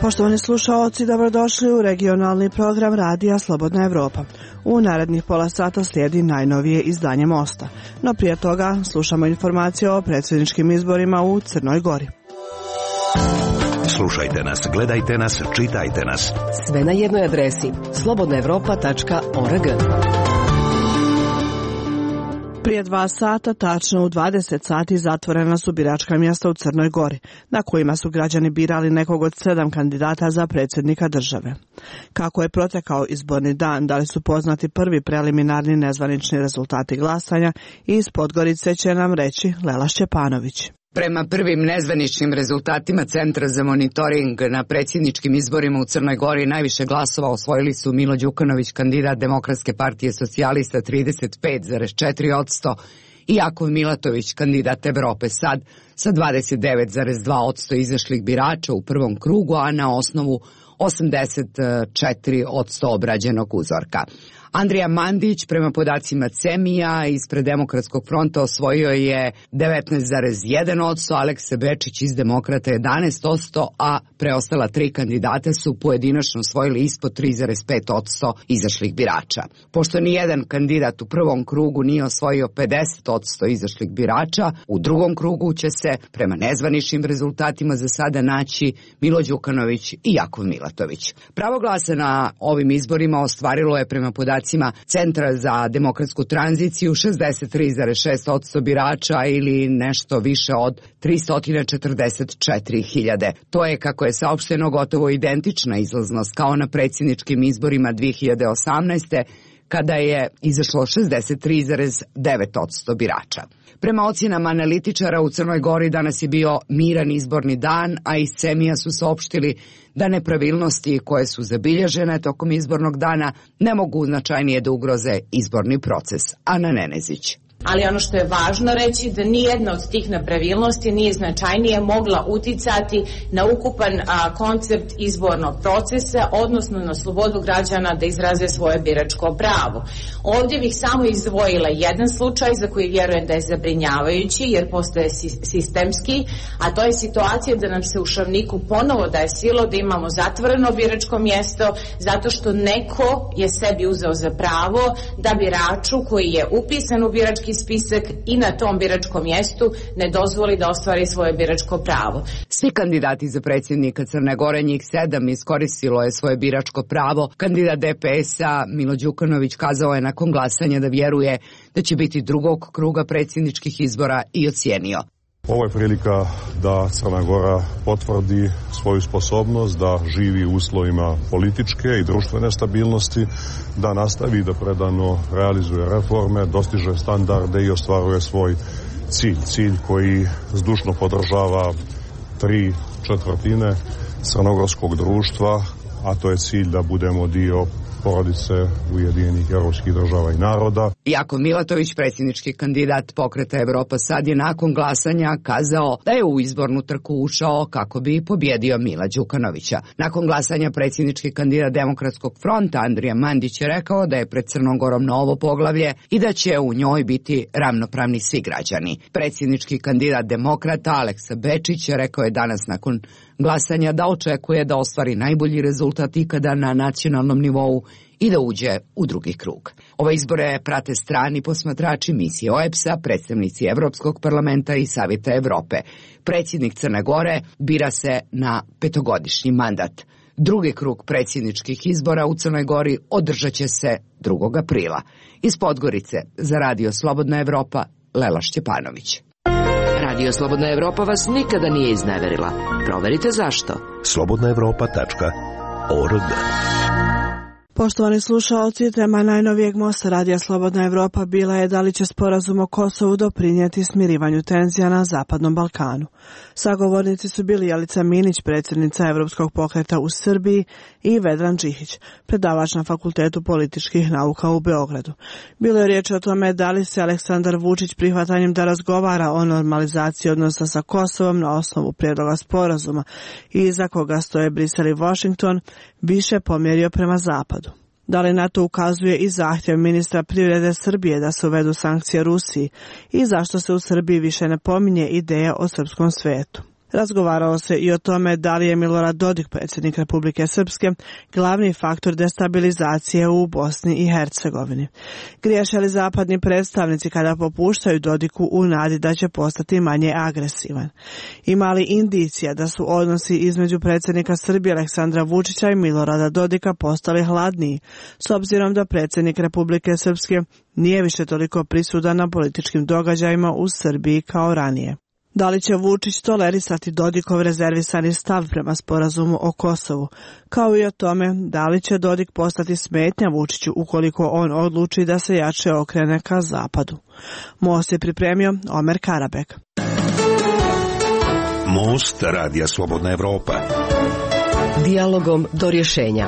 Poštovani slušaoci, dobrodošli u regionalni program Radija Slobodna Evropa. U narednih pola sata slijedi najnovije izdanje Mosta. No prije toga slušamo informacije o predsjedničkim izborima u Crnoj Gori. Slušajte nas, gledajte nas, čitajte nas. Sve na jednoj adresi slobodnaevropa.org. Prije 2 sata, tačno u 20 sati, zatvorena su biračka mjesta u Crnoj Gori, na kojima su građani birali nekog od 7 kandidata za predsjednika države. Kako je protekao izborni dan, da li su poznati prvi preliminarni nezvanični rezultati glasanja, iz Podgorice će nam reći Lela Šćepanović. Prema prvim nezvaničnim rezultatima Centra za monitoring na predsjedničkim izborima u Crnoj Gori najviše glasova osvojili su Milo Đukanović, kandidat Demokratske partije socijalista 35,4% i Jakov Milatović, kandidat Evrope Sad sa 29,2% izašlih birača u prvom krugu, a na osnovu 84% obrađenog uzorka. Andrija Mandić, prema podacima CEMIJA, ispred Demokratskog fronta osvojio je 19,1%, Aleksa Bečić iz Demokrata 11%, a preostala 3 kandidata su pojedinačno osvojili ispod 3,5% izašlih birača. Pošto nijedan kandidat u prvom krugu nije osvojio 50% izašlih birača, u drugom krugu će se, prema nezvaničnim rezultatima, za sada naći Milo Đukanović i Jakov Milatović. Pravo glasa na ovim izborima ostvarilo je, prema podacima Centra za demokratsku tranziciju, 63,6% birača ili nešto više od 344.000. To je, kako je saopšteno, gotovo identična izlaznost kao na predsjedničkim izborima 2018. kada je izašlo 63,9% birača. Prema ocjenama analitičara, u Crnoj Gori danas je bio miran izborni dan, a iz CEMIJA su saopštili da nepravilnosti koje su zabilježene tokom izbornog dana ne mogu značajnije da ugroze izborni proces. Ana Nenezić. Ali ono što je važno reći da nijedna od tih nepravilnosti nije značajnije mogla uticati na ukupan koncept izbornog procesa, odnosno na slobodu građana da izraze svoje biračko pravo. Ovdje bih samo izdvojila jedan slučaj za koji vjerujem da je zabrinjavajući jer postoje sistemski, a to je situacija da nam se u Šavniku ponovo daje silo da imamo zatvoreno biračko mjesto zato što neko je sebi uzeo za pravo da biraču koji je upisan u birački spisak i na tom biračkom mjestu ne dozvoli da ostvari svoje biračko pravo. Svi kandidati za predsjednika Crne Gore, njih 7, iskoristilo je svoje biračko pravo. Kandidat DPS-a Milo Đukanović kazao je nakon glasanja da vjeruje da će biti drugog kruga predsjedničkih izbora i ocijenio: ovo je prilika da Crna Gora potvrdi svoju sposobnost da živi u uslovima političke i društvene stabilnosti, da nastavi da predano realizuje reforme, dostiže standarde i ostvaruje svoj cilj koji zdušno podržava 3/4 crnogorskog društva, a to je cilj da budemo dio porodice Ujedinjenih evropskih država i naroda. Jakov Milatović, predsjednički kandidat Pokreta Evropa Sad, je nakon glasanja kazao da je u izbornu trku ušao kako bi pobjedio Mila Đukanovića. Nakon glasanja predsjednički kandidat Demokratskog fronta Andrija Mandić je rekao da je pred Crnom Gorom novo poglavlje i da će u njoj biti ravnopravni svi građani. Predsjednički kandidat Demokrata Aleksa Bečić je rekao je danas nakon glasanja da očekuje da ostvari najbolji rezultat ikada na nacionalnom nivou i da uđe u drugi krug. Ove izbore prate strani posmatrači misije OEBS-a, predstavnici Evropskog parlamenta i Savjeta Evrope. Predsjednik Crne Gore bira se na 5-godišnji mandat. Drugi krug predsjedničkih izbora u Crnoj Gori održat će se 2. aprila. Iz Podgorice za Radio Slobodna Evropa, Lela Šćepanović. Radio Slobodna Evropa vas nikada nije izneverila. Proverite zašto. slobodnaevropa.org. Poštovani slušaoci, tema najnovijeg Mosta Radija Slobodna Evropa bila je da li će sporazum o Kosovu doprinijeti smirivanju tenzija na Zapadnom Balkanu. Sagovornici su bili Jelica Minić, predsjednica Evropskog pokreta u Srbiji, i Vedran Đihić, predavač na Fakultetu političkih nauka u Beogradu. Bilo je riječ o tome da li se Aleksandar Vučić prihvatanjem da razgovara o normalizaciji odnosa sa Kosovom na osnovu prijedloga sporazuma i iza koga stoje Brisel i Washington više pomjerio prema zapadu. Da li na to ukazuje i zahtjev ministra privrede Srbije da se uvedu sankcije Rusiji i zašto se u Srbiji više ne pominje ideja o srpskom svetu. Razgovaralo se i o tome da li je Milorad Dodik, predsjednik Republike Srpske, glavni faktor destabilizacije u Bosni i Hercegovini. Griješe li zapadni predstavnici kada popuštaju Dodiku u nadi da će postati manje agresivan? Ima li indicija da su odnosi između predsjednika Srbije Aleksandra Vučića i Milorada Dodika postali hladniji, s obzirom da predsjednik Republike Srpske nije više toliko prisutan na političkim događajima u Srbiji kao ranije? Da li će Vučić tolerisati Dodikov rezervisani stav prema sporazumu o Kosovu, kao i o tome da li će Dodik postati smetnja Vučiću ukoliko on odluči da se jače okrene ka zapadu? Most je pripremio Omer Karabek. Most Radija Slobodna Evropa. Dijalogom do rješenja.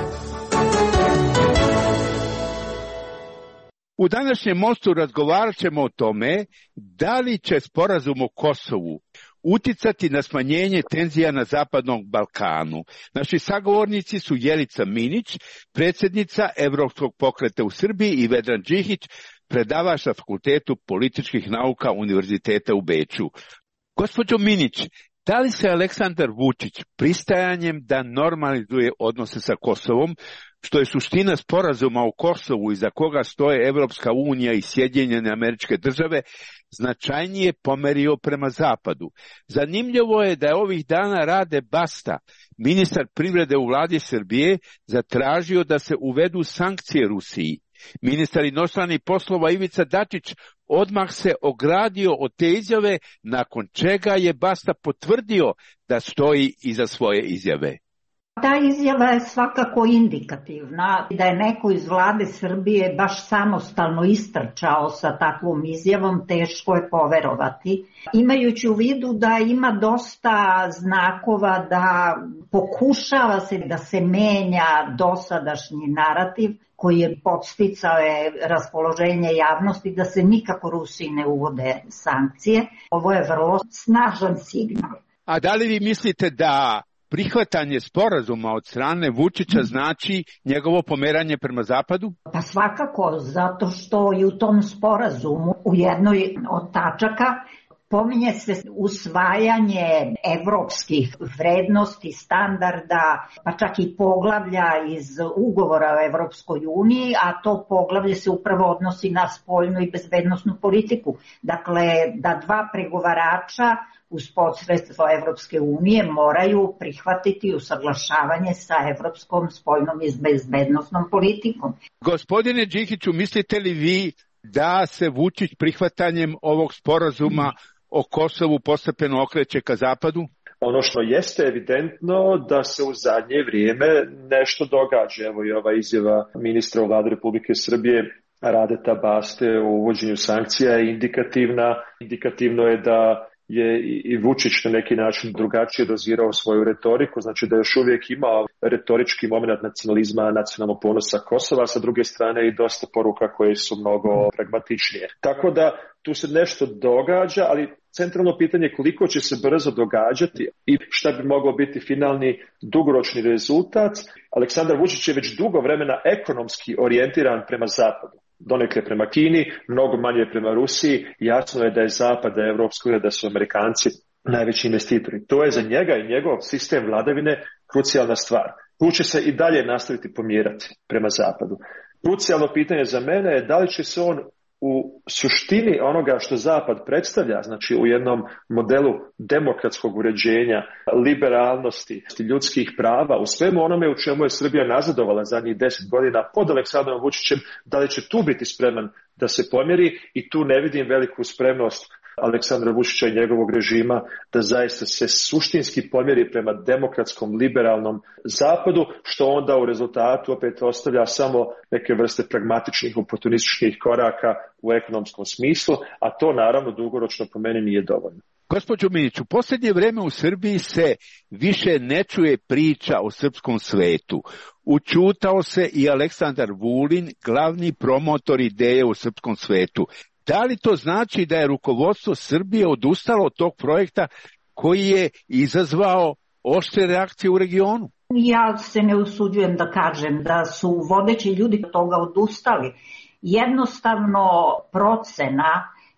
U današnjem mostu razgovarat ćemo o tome da li će sporazum o Kosovu uticati na smanjenje tenzija na Zapadnom Balkanu. Naši sagovornici su Jelica Minić, predsjednica Evropskog pokreta u Srbiji, i Vedran Đihić, predavač na Fakultetu političkih nauka Univerziteta u Beču. Gospođo Minić, da li se Aleksandar Vučić pristajanjem da normalizuje odnose sa Kosovom, što je suština sporazuma o Kosovu iza koga stoje Evropska unija i Sjedinjene Američke Države, značajnije pomerio prema zapadu? Zanimljivo je da je ovih dana Rade Basta, ministar privrede u vladi Srbije, zatražio da se uvedu sankcije Rusiji. Ministar inostranih poslova Ivica Dačić odmah se ogradio od te izjave, nakon čega je Basta potvrdio da stoji iza svoje izjave. Ta izjava je svakako indikativna. Da je neko iz vlade Srbije baš samostalno istrčao sa takvom izjavom, teško je poverovati. Imajući u vidu da ima dosta znakova da pokušava se da se menja dosadašnji narativ koji je podsticao raspoloženje javnosti da se nikako Rusiji ne uvode sankcije. Ovo je vrlo snažan signal. A da li vi mislite da prihvatanje sporazuma od strane Vučića znači njegovo pomeranje prema zapadu? Pa svakako, zato što i u tom sporazumu u jednoj od tačaka pominje se usvajanje evropskih vrednosti, standarda, pa čak i poglavlja iz ugovora o Evropskoj uniji, a to poglavlje se upravo odnosi na spoljnu i bezbednosnu politiku. Dakle, da dva pregovarača uz posredstvo Evropske unije moraju prihvatiti usaglašavanje sa evropskom spoljnom i bezbednosnom politikom. Gospodine Đihiću, mislite li vi da se Vučić prihvatanjem ovog sporazuma o Kosovu postepeno okreće ka zapadu? Ono što jeste evidentno da se u zadnje vrijeme nešto događa. Evo i ova izjava ministra u vladi Republike Srbije Radeta Baste o uvođenju sankcija je indikativna. Indikativno je da je i Vučić na neki način drugačije dozirao svoju retoriku, znači da još uvijek ima retorički moment nacionalizma, nacionalnog ponosa Kosova, sa druge strane i dosta poruka koje su mnogo pragmatičnije. Tako da tu se nešto događa, ali centralno pitanje je koliko će se brzo događati i šta bi moglo biti finalni dugoročni rezultat. Aleksandar Vučić je već dugo vremena ekonomski orijentiran prema zapadu. Donekle prema Kini, mnogo manje prema Rusiji. Jasno je da je Zapad, da je Evropska unija, da su Amerikanci najveći investitori. To je za njega i njegov sistem vladavine krucijalna stvar. Tu će se i dalje nastaviti pomjerati prema Zapadu. Krucijalno pitanje za mene je da li će se on u suštini onoga što Zapad predstavlja, znači u jednom modelu demokratskog uređenja, liberalnosti, ljudskih prava, u svemu onome u čemu je Srbija nazadovala zadnjih 10 godina pod Aleksandrom Vučićem, da li će tu biti spreman da se pomjeri, i tu ne vidim veliku spremnost Aleksandra Vučića i njegovog režima da zaista se suštinski pomjeri prema demokratskom, liberalnom zapadu, što onda u rezultatu opet ostavlja samo neke vrste pragmatičnih, oportunističkih koraka u ekonomskom smislu, a to naravno dugoročno po meni nije dovoljno. Gospođo Minić, u posljednje vrijeme u Srbiji se više ne čuje priča o srpskom svetu. Učutao se i Aleksandar Vulin, glavni promotor ideje u srpskom svetu. Da li to znači da je rukovodstvo Srbije odustalo od tog projekta koji je izazvao oštre reakcije u regionu? Ja se ne usuđujem da kažem da su vodeći ljudi od toga odustali. Jednostavno procena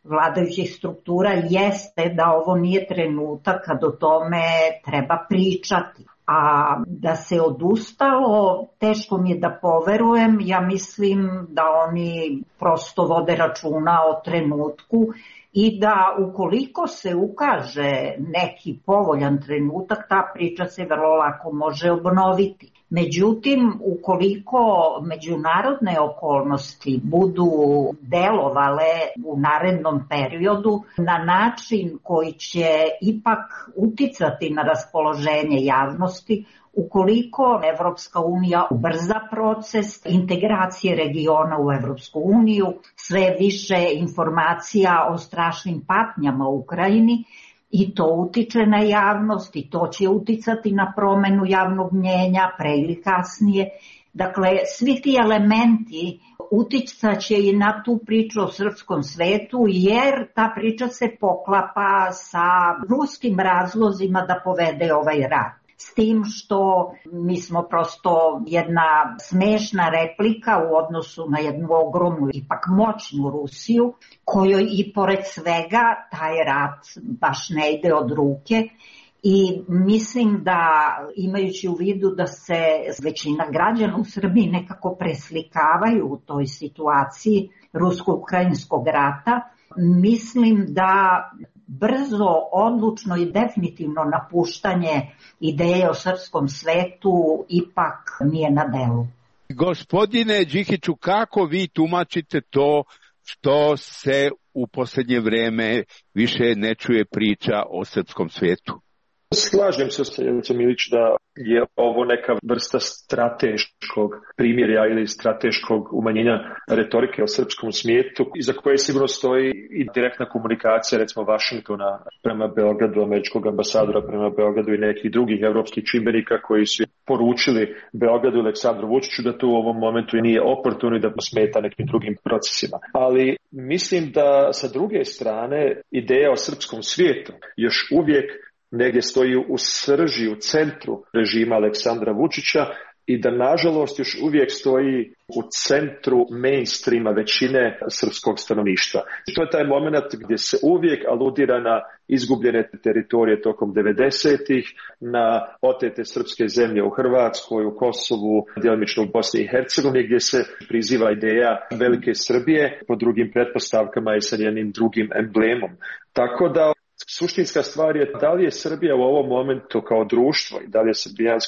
vladajućih struktura jeste da ovo nije trenutak kad o tome treba pričati. A da se odustalo, teško mi je da poverujem, ja mislim da oni prosto vode računa o trenutku i da ukoliko se ukaže neki povoljan trenutak, ta priča se vrlo lako može obnoviti. Međutim, ukoliko međunarodne okolnosti budu delovale u narednom periodu na način koji će ipak uticati na raspoloženje javnosti, ukoliko Evropska unija ubrza proces integracije regiona u Evropsku uniju, sve više informacija o strašnim patnjama u Ukrajini, i to utiče na javnost i to će uticati na promenu javnog mnjenja pre ili kasnije. Dakle, svi ti elementi uticaće i na tu priču o srpskom svetu, jer ta priča se poklapa sa ruskim razlozima da povede ovaj rat. S tim što mi smo prosto jedna smešna replika u odnosu na jednu ogromnu, ipak moćnu Rusiju, kojoj i pored svega taj rat baš ne ide od ruke. I mislim da, imajući u vidu da se većina građana u Srbiji nekako preslikavaju u toj situaciji rusko-ukrajinskog rata, mislim da brzo, odlučno i definitivno napuštanje ideje o srpskom svetu ipak nije na delu. Gospodine Đikiću, kako vi tumačite to što se u posljednje vreme više ne čuje priča o srpskom svetu? Slažem se sa Jelicom Milić da je ovo neka vrsta strateškog primjerja ili strateškog umanjenja retorike o srpskom svijetu, iza koje sigurno stoji i direktna komunikacija, recimo Vašingtona prema Beogradu, američkog ambasadora prema Beogradu i nekih drugih evropskih čimbenika koji su poručili Beogradu i Aleksandru Vučiću da to u ovom momentu nije oportuno i da smeta nekim drugim procesima. Ali mislim da sa druge strane ideja o srpskom svijetu još uvijek negdje stoji u srži, u centru režima Aleksandra Vučića i da nažalost još uvijek stoji u centru mainstreama većine srpskog stanovništva. To je taj moment gdje se uvijek aludira na izgubljene teritorije tokom 90-ih, na otete srpske zemlje u Hrvatskoj, u Kosovu, djelomično u Bosni i Hercegovini, gdje se priziva ideja velike Srbije po drugim pretpostavkama i sa njenim drugim emblemom. Tako da suštinska stvar je da li je Srbija u ovom momentu kao društvo i da li je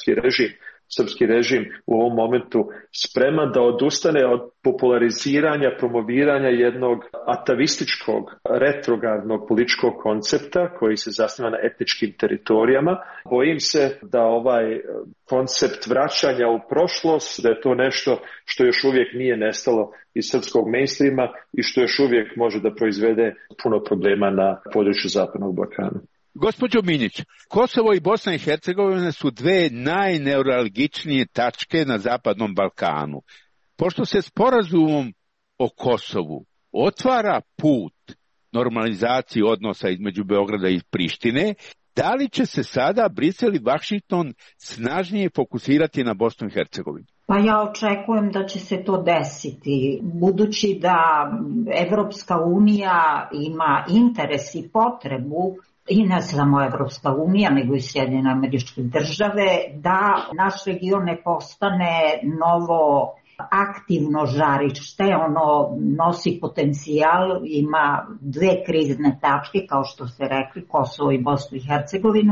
srpski režim u ovom momentu spreman da odustane od populariziranja, promoviranja jednog atavističkog, retrogradnog političkog koncepta koji se zasniva na etničkim teritorijama. Bojim se da ovaj koncept vraćanja u prošlost, da je to nešto što još uvijek nije nestalo iz srpskog mainstreama i što još uvijek može da proizvede puno problema na području Zapadnog Balkana. Gospođo Minić, Kosovo i Bosna i Hercegovina su dve najneuralgičnije tačke na Zapadnom Balkanu. Pošto se sporazumom o Kosovu otvara put normalizaciji odnosa između Beograda i Prištine, da li će se sada Brisel i Vašington snažnije fokusirati na Bosnu i Hercegovinu? Pa ja očekujem da će se to desiti, budući da Evropska unija ima interes i potrebu, i ne samo Evropska unija, nego i Sjedinjene Američke Države, da naš region ne postane novo aktivno žarište, ono nosi potencijal, ima dve krizne tačke, kao što ste rekli, Kosovo i Bosnu i Hercegovinu,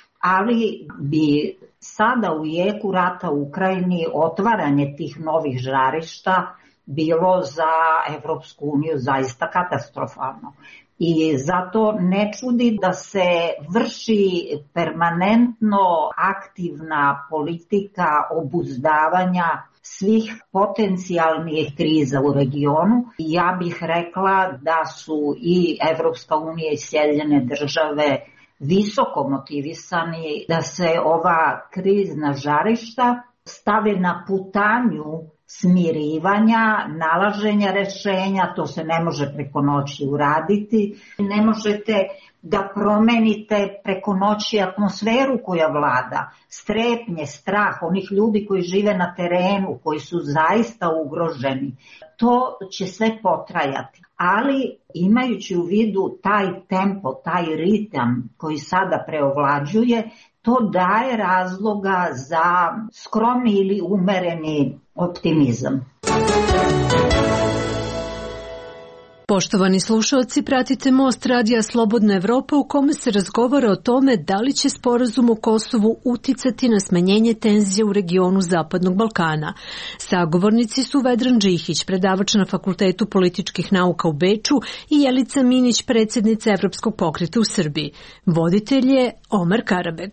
ali bi sada u jeku rata u Ukrajini otvaranje tih novih žarišta bilo za Evropsku uniju zaista katastrofalno. I zato ne čudi da se vrši permanentno aktivna politika obuzdavanja svih potencijalnih kriza u regionu. Ja bih rekla da su i Evropska unija i Sjedinjene Države visoko motivisani da se ova krizna žarišta stave na putanju smirivanja, nalaženja rešenja, to se ne može preko noći uraditi. Ne možete da promenite preko noći atmosferu koja vlada, strepnje, strah onih ljudi koji žive na terenu, koji su zaista ugroženi. To će sve potrajati, ali imajući u vidu taj tempo, taj ritam koji sada preovlađuje, to daje razloga za skromni ili umereni optimizam. Poštovani slušalci, pratite Most radija Slobodna Evropa u kome se razgovara o tome da li će sporazum o Kosovu uticati na smanjenje tenzije u regionu Zapadnog Balkana. Sagovornici su Vedran Džihić, predavač na Fakultetu političkih nauka u Beču, i Jelica Minić, predsjednica Evropskog pokreta u Srbiji. Voditelj je Omar Karabeg.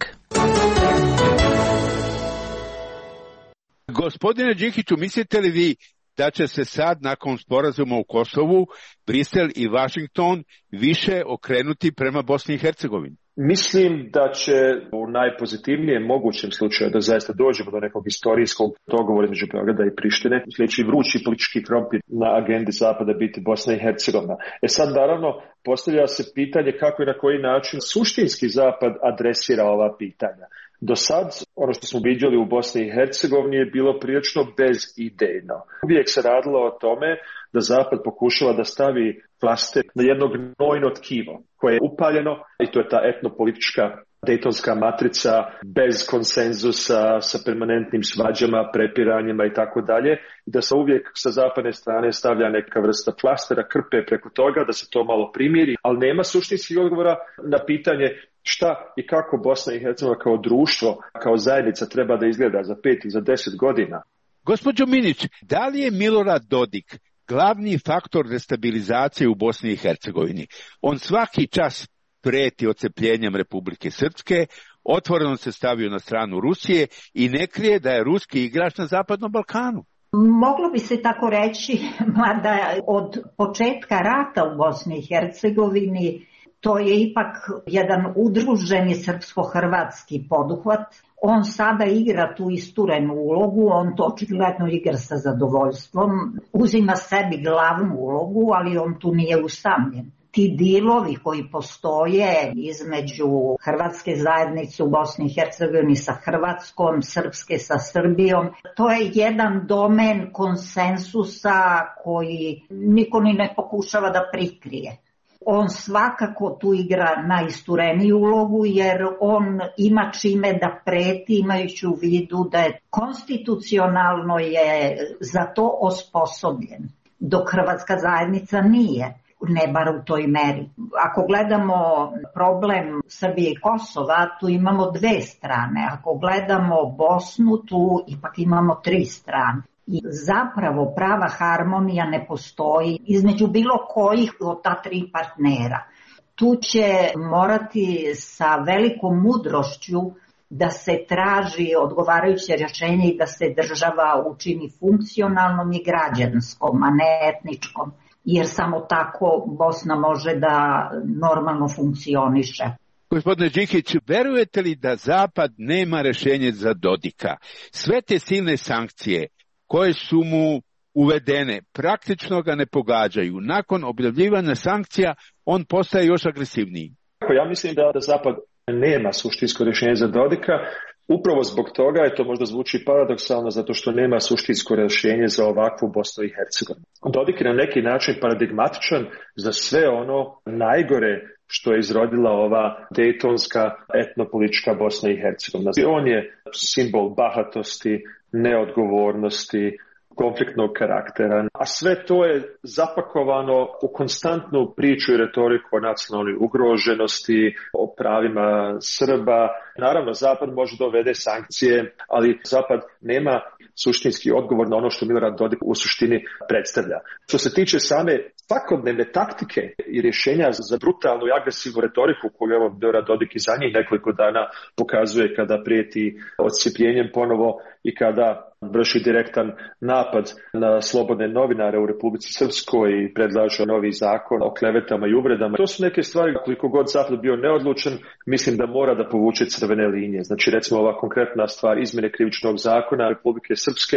Gospodine Džihiću, mislite li vi da će se sad, nakon sporazuma u Kosovu, Brisel i Washington više okrenuti prema Bosni i Hercegovini? Mislim da će u najpozitivnijem mogućem slučaju da zaista dođemo do nekog historijskog dogovora između Beograda i Prištine, sljedeći vrući politički krompir na agendi Zapada biti Bosna i Hercegovina. Sad naravno postavlja se pitanje kako i na koji način suštinski Zapad adresira ova pitanja. Do sad, ono što smo vidjeli u Bosni i Hercegovini je bilo prilično bezidejno. Uvijek se radilo o tome da Zapad pokušava da stavi flaster na jedno gnojno tkivo koje je upaljeno, i to je ta etnopolitička dejtonska matrica bez konsenzusa, sa permanentnim svađama, prepiranjima i tako dalje, i da se uvijek sa zapadne strane stavlja neka vrsta flastera, krpe preko toga, da se to malo primiri, ali nema suštinskih odgovora na pitanje šta i kako Bosna i Hercegovina kao društvo, kao zajednica treba da izgleda za 5 i za 10 godina. Gospođo Minić, da li je Milorad Dodik glavni faktor destabilizacije u Bosni i Hercegovini? On svaki čas preti odcepljenjem Republike Srpske, otvoreno se stavio na stranu Rusije i ne krije da je ruski igrač na Zapadnom Balkanu. Moglo bi se tako reći, mada od početka rata u Bosni i Hercegovini to je ipak jedan udruženi srpsko-hrvatski poduhvat. On sada igra tu isturenu ulogu, on to očigledno igra sa zadovoljstvom, uzima sebi glavnu ulogu, ali on tu nije usamljen. Ti dilovi koji postoje između hrvatske zajednice u Bosni i Hercegovini sa Hrvatskom, srpske sa Srbijom, to je jedan domen konsensusa koji niko ni ne pokušava da prikrije. On svakako tu igra najistureniju ulogu jer on ima čime da preti, imajući u vidu da je konstitucionalno je za to osposobljen, dok hrvatska zajednica nije, ne bar u toj meri. Ako gledamo problem Srbije i Kosova, tu imamo dve strane. Ako gledamo Bosnu, tu ipak imamo tri strane. I zapravo prava harmonija ne postoji između bilo kojih od ta tri partnera. Tu će morati sa velikom mudrošću da se traži odgovarajuće rješenje i da se država učini funkcionalnom i građanskom, a ne etničkom, jer samo tako Bosna može da normalno funkcioniše. Gospodine Džihić, verujete li da Zapad nema rješenje za Dodika? Sve te silne sankcije koje su mu uvedene praktično ga ne pogađaju. Nakon objavljivanja sankcija on postaje još agresivniji. Ja mislim da Zapad nema suštinsko rješenje za Dodika. Upravo zbog toga, je to možda zvuči paradoksalno, zato što nema suštinsko rješenje za ovakvu Bosnu i Hercegovinu. Dodik je na neki način paradigmatičan za sve ono najgore što je izrodila ova dejtonska etnopolitička Bosna i Hercegovina. On je simbol bahatosti, neodgovornosti, konfliktnog karaktera, a sve to je zapakovano u konstantnu priču i retoriku o nacionalnoj ugroženosti, o pravima Srba. Naravno, Zapad može da uvede sankcije, ali Zapad nema suštinski odgovor na ono što Milorad Dodik u suštini predstavlja. Što se tiče same svakodnevne taktike i rješenja za brutalnu i agresivnu retoriku koju evo Milorad Dodik i za njih nekoliko dana pokazuje kada prijeti odcijepljenjem ponovo i kada vrši direktan napad na slobodne novinare u Republici Srpskoj i predlaže novi zakon o klevetama i uvredama. To su neke stvari, koliko god Zapad bio neodlučan, mislim da mora da povuče crvene linije. Znači, recimo ova konkretna stvar izmjene krivičnog zakona Republike Srpske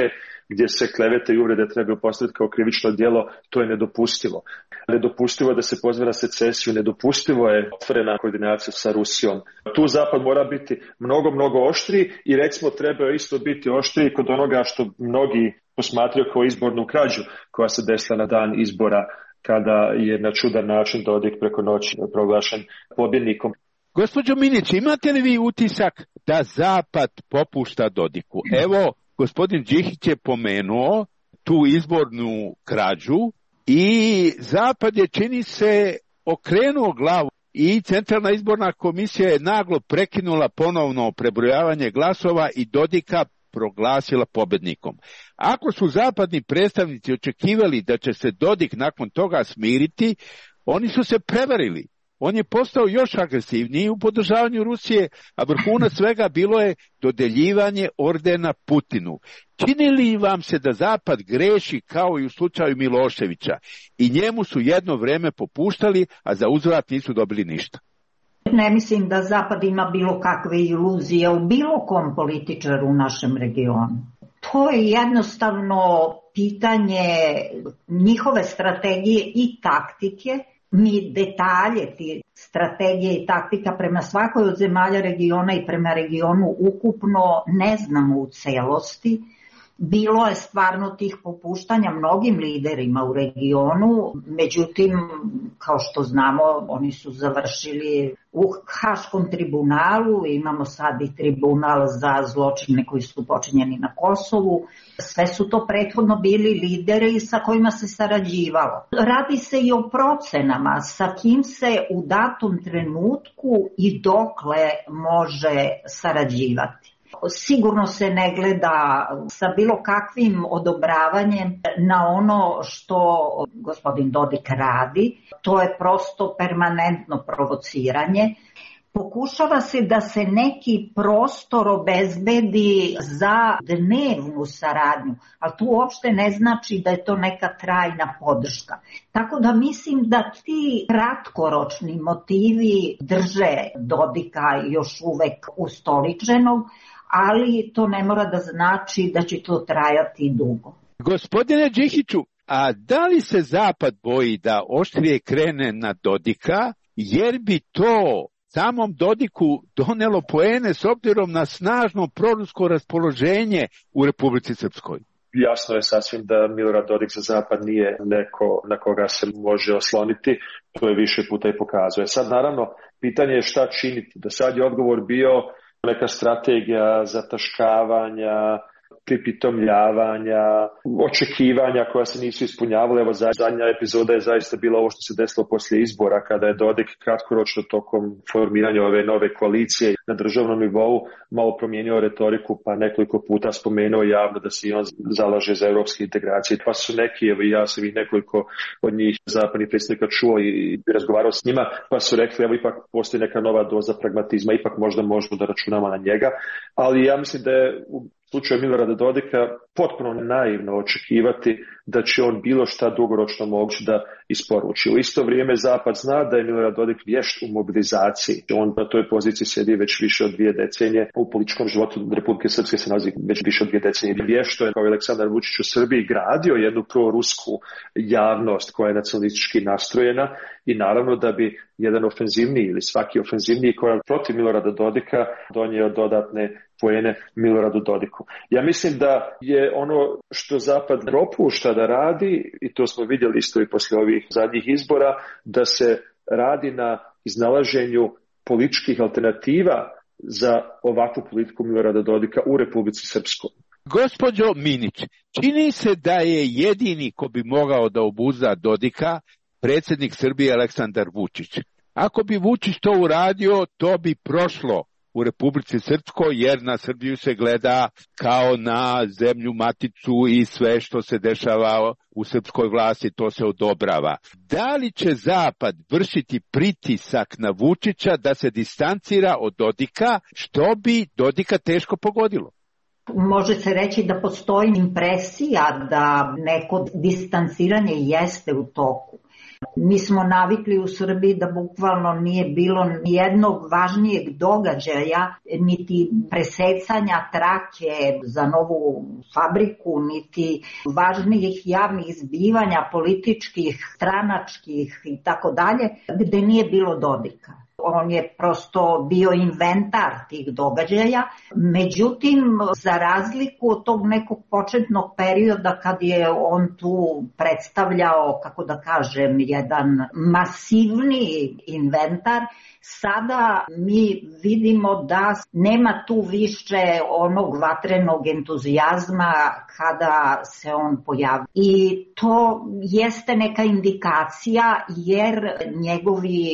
gdje se klevete i uvrede trebaju postaviti kao krivično djelo, to je nedopustivo. Nedopustivo je da se pozove na secesiju, nedopustivo je otvorena koordinacija sa Rusijom. Tu Zapad mora biti mnogo oštriji i recimo treba isto biti oštriji kod onoga što mnogi posmatraju kao izbornu krađu koja se desila na dan izbora kada je na čudan način Dodik preko noći proglašen pobjednikom. Gospođo Minić, imate li vi utisak da Zapad popušta Dodiku? Evo, gospodin Đihić je pomenuo tu izbornu krađu i Zapad je, čini se, okrenuo glavu i Centralna izborna komisija je naglo prekinula ponovno prebrojavanje glasova i Dodika proglasila pobjednikom. Ako su zapadni predstavnici očekivali da će se Dodik nakon toga smiriti, oni su se prevarili. On je postao još agresivniji u podržavanju Rusije, a vrhunac svega bilo je dodeljivanje ordena Putinu. Čini li vam se da Zapad greši kao i u slučaju Miloševića i njemu su jedno vreme popuštali, a za uzvrat nisu dobili ništa? Ne mislim da Zapad ima bilo kakve iluzije u bilo kom političaru u našem regionu. To je jednostavno pitanje njihove strategije i taktike. Mi detalje ti strategije i taktika prema svakoj od zemalja regiona i prema regionu ukupno ne znamo u celosti. Bilo je stvarno tih popuštanja mnogim liderima u regionu, međutim, kao što znamo, oni su završili u Haškom tribunalu, imamo sad i tribunal za zločine koji su počinjeni na Kosovu. Sve su to prethodno bili lideri sa kojima se sarađivalo. Radi se i o procenama sa kim se u datom trenutku i dokle može sarađivati. Sigurno se ne gleda sa bilo kakvim odobravanjem na ono što gospodin Dodik radi. To je prosto permanentno provociranje. Pokušava se da se neki prostor obezbedi za dnevnu saradnju, ali tu uopšte ne znači da je to neka trajna podrška. Tako da mislim da ti kratkoročni motivi drže Dodika još uvek ustoličenog, ali to ne mora da znači da će to trajati dugo. Gospodine Đihiću, a da li se Zapad boji da oštrije krene na Dodika, jer bi to samom Dodiku donelo poene s obzirom na snažno prorusko raspoloženje u Republici Srpskoj? Jasno je sasvim da Milorad Dodik za Zapad nije neko na koga se može osloniti, to je više puta i pokazuje. Sad naravno, pitanje je šta činiti. Do sad je odgovor bio neka strategija zataškavanja, pripitomljavanja, očekivanja koja se nisu ispunjavale. Evo zadnja epizoda je zaista bila ovo što se desilo poslije izbora, kada je Dodik kratkoročno tokom formiranja ove nove koalicije na državnom nivou malo promijenio retoriku, pa nekoliko puta spomenuo javno da se i on zalaže za europske integracije. Pa su neki, evo i ja sam ih nekoliko od njih zapadnih predsjednika čuo i razgovarao s njima, pa su rekli evo ipak postoji neka nova doza pragmatizma, ipak možda možemo da računamo na njega, ali ja mislim da je u slučaju Milorada Dodika potpuno naivno očekivati da će on bilo šta dugoročno moći da isporuči. U isto vrijeme Zapad zna da je Milorad Dodik vješt u mobilizaciji. On na toj poziciji sjedi već više od 2 decenije. U političkom životu Republike Srpske se nalazi već više od 2 decenije. Vješto je kao Aleksandar Vučić u Srbiji gradio jednu prorusku javnost koja je nacionalistički nastrojena i naravno da bi jedan ofenzivniji ili svaki ofenzivniji korak protiv Milorada Dodika donio dodatne poene Miloradu Dodiku. Ja mislim da je ono što Zapad propušta da radi, i to smo vidjeli isto i poslije ovih zadnjih izbora, da se radi na iznalaženju političkih alternativa za ovakvu politiku Milorada Dodika u Republici Srpskoj. Gospođo Minić, čini se da je jedini ko bi mogao da obuzda Dodika predsjednik Srbije Aleksandar Vučić. Ako bi Vučić to uradio, to bi prošlo u Republici Srpskoj, jer na Srbiju se gleda kao na zemlju maticu i sve što se dešava u srpskoj vlasti, to se odobrava. Da li će Zapad vršiti pritisak na Vučića da se distancira od Dodika, što bi Dodika teško pogodilo? Može se reći da postoji impresija da neko distanciranje jeste u toku. Mi smo navikli u Srbiji da bukvalno nije bilo nijednog važnijeg događaja, niti presecanja trake za novu fabriku, niti važnijih javnih zbivanja, političkih, stranačkih i tako dalje, gde nije bilo Dodika. On je prosto bio inventar tih događaja, međutim, za razliku od tog nekog početnog perioda kad je on tu predstavljao, kako da kažem, jedan masivni inventar, sada mi vidimo da nema tu više onog vatrenog entuzijazma kada se on pojavi. I to jeste neka indikacija jer njegovi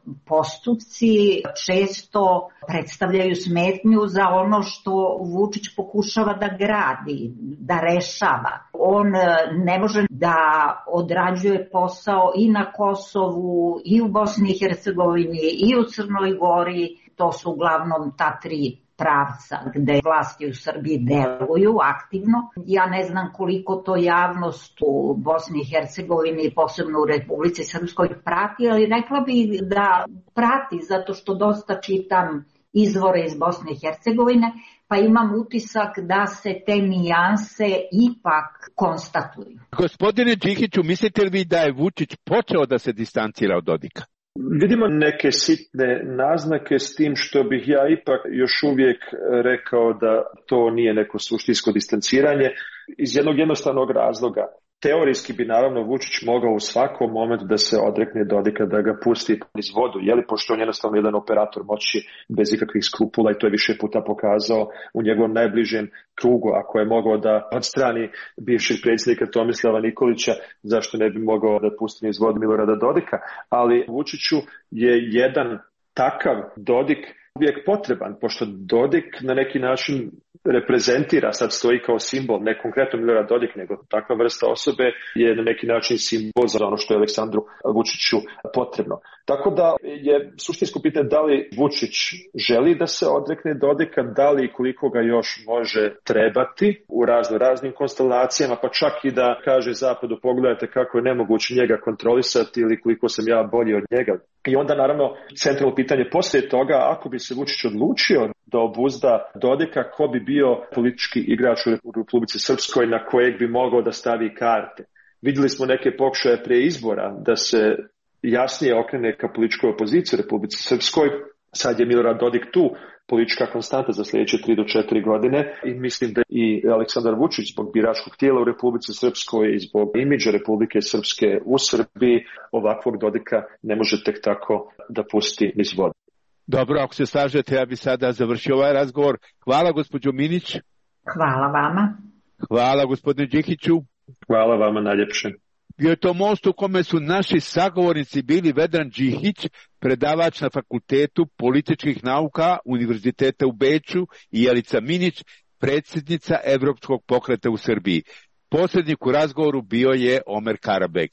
postupci često predstavljaju smetnju za ono što Vučić pokušava da gradi, da rešava. On ne može da odrađuje posao i na Kosovu, i u Bosni i Hercegovini, i u Crnoj Gori. To su uglavnom ta tri pravca gde vlasti u Srbiji deluju aktivno. Ja ne znam koliko to javnost u Bosni i Hercegovini, posebno u Republici Srpskoj, prati, ali rekla bih da prati zato što dosta čitam izvore iz Bosne i Hercegovine, pa imam utisak da se te nijanse ipak konstatuju. Gospodine Đikiću, mislite li vi da je Vučić počeo da se distancira od Dodika? Vidimo neke sitne naznake, s tim što bih ja ipak još uvijek rekao da to nije neko suštinsko distanciranje iz jednog jednostavnog razloga. Teorijski bi naravno Vučić mogao u svakom momentu da se odrekne Dodika, da ga pusti iz vodu, pošto on jednostavno jedan operator moći bez ikakvih skrupula i to je više puta pokazao u njegovom najbližem krugu. Ako je mogao da odstrani bivšeg predsjednika Tomislava Nikolića, zašto ne bi mogao da pusti iz vodu Milorada Dodika? Ali Vučiću je jedan takav Dodik uvijek potreban, pošto Dodik na neki način reprezentira, sad stoji kao simbol, ne konkretno Milorad Dodik, nego takva vrsta osobe je na neki način simbol za ono što je Aleksandru Vučiću potrebno. Tako da je suštinsko pitanje da li Vučić želi da se odrekne Dodika, da li i koliko ga još može trebati u raznim konstelacijama, pa čak i da kaže Zapadu pogledajte kako je nemoguće njega kontrolisati ili koliko sam ja bolji od njega. I onda naravno centralno pitanje poslije toga, ako bi se Vučić odlučio da obuzda Dodika, ko bi bio politički igrač u Republici Srpskoj na kojeg bi mogao da stavi karte. Vidjeli smo neke pokušaje prije izbora da se jasnije okrene ka političkoj opoziciji u Republici Srpskoj. Sad je Milorad Dodik tu politička konstanta za sljedeće 3 do 4 godine i mislim da i Aleksandar Vučić zbog biračkog tijela u Republici Srpskoj i zbog imidža Republike Srpske u Srbiji ovakvog Dodika ne može tek tako da pusti niz vodu. Dobro, ako se slažete, ja bi sada završio ovaj razgovor. Hvala gospođo Minić. Hvala vama. Hvala gospodine Đikiću. Hvala vama najljepše. Bio je to most u kome su naši sagovornici bili Vedran Đikić, predavač na Fakultetu političkih nauka Univerziteta u Beču, i Jelica Minić, predsjednica Evropskog pokreta u Srbiji. Posrednik u razgovoru bio je Omer Karabeg.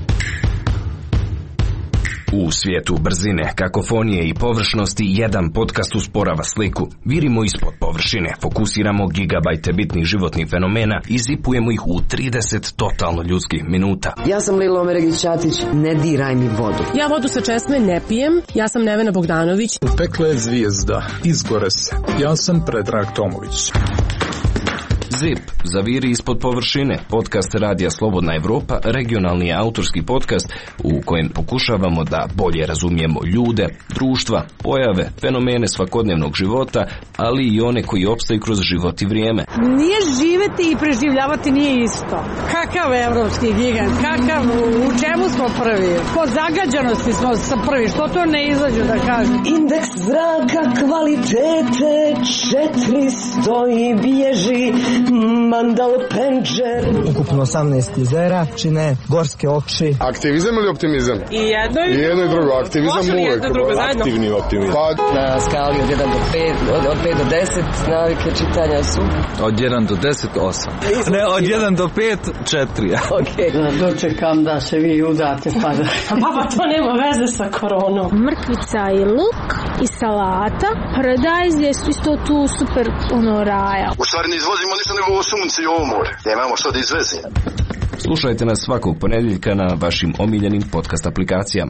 U svijetu brzine, kakofonije i površnosti jedan podcast usporava sliku. Virimo ispod površine, fokusiramo gigabajte bitnih životnih fenomena i zipujemo ih u 30 totalno ljudskih minuta. Ja sam Lila Omeregić-Ćatić, ne diraj mi vodu. Ja vodu sa česme ne pijem, ja sam Nevena Bogdanović. Pekla je zvijezda, izgore se. Ja sam Predrag Tomović. ZIP, zaviri ispod površine, podcast Radija Slobodna Evropa, regionalni autorski podcast u kojem pokušavamo da bolje razumijemo ljude, društva, pojave, fenomene svakodnevnog života, ali i one koji opstaju kroz život i vrijeme. Nije živeti i preživljavati nije isto. Kakav evropski gigant, u čemu smo prvi? Po zagađanosti smo prvi, što to ne izađu da kažem? Indeks zraka kvalitete 400 i bježi Mandal Penđer. Ukupno 18 jezera čine gorske oči. Aktivizam ili optimizam? I jedno i drugo. Aktivizam uvijek. Aktivni optimizam. Na skali od 1 do 5, od 5 do 10 navike čitanja su? Od 1 do 10, 8. Ne, od 1 do 5, 4. Ok. Dočekam da se vi udate pa da... Pa to nema veze sa koronom. Mrkvica i luk. i salata. Paradajz je isto tu super raja. U stvari ne izvozimo ništa nego ovo sunce i ovo more. Nemamo što da izvezimo. Slušajte nas svakog ponedjeljka na vašim omiljenim podcast aplikacijama.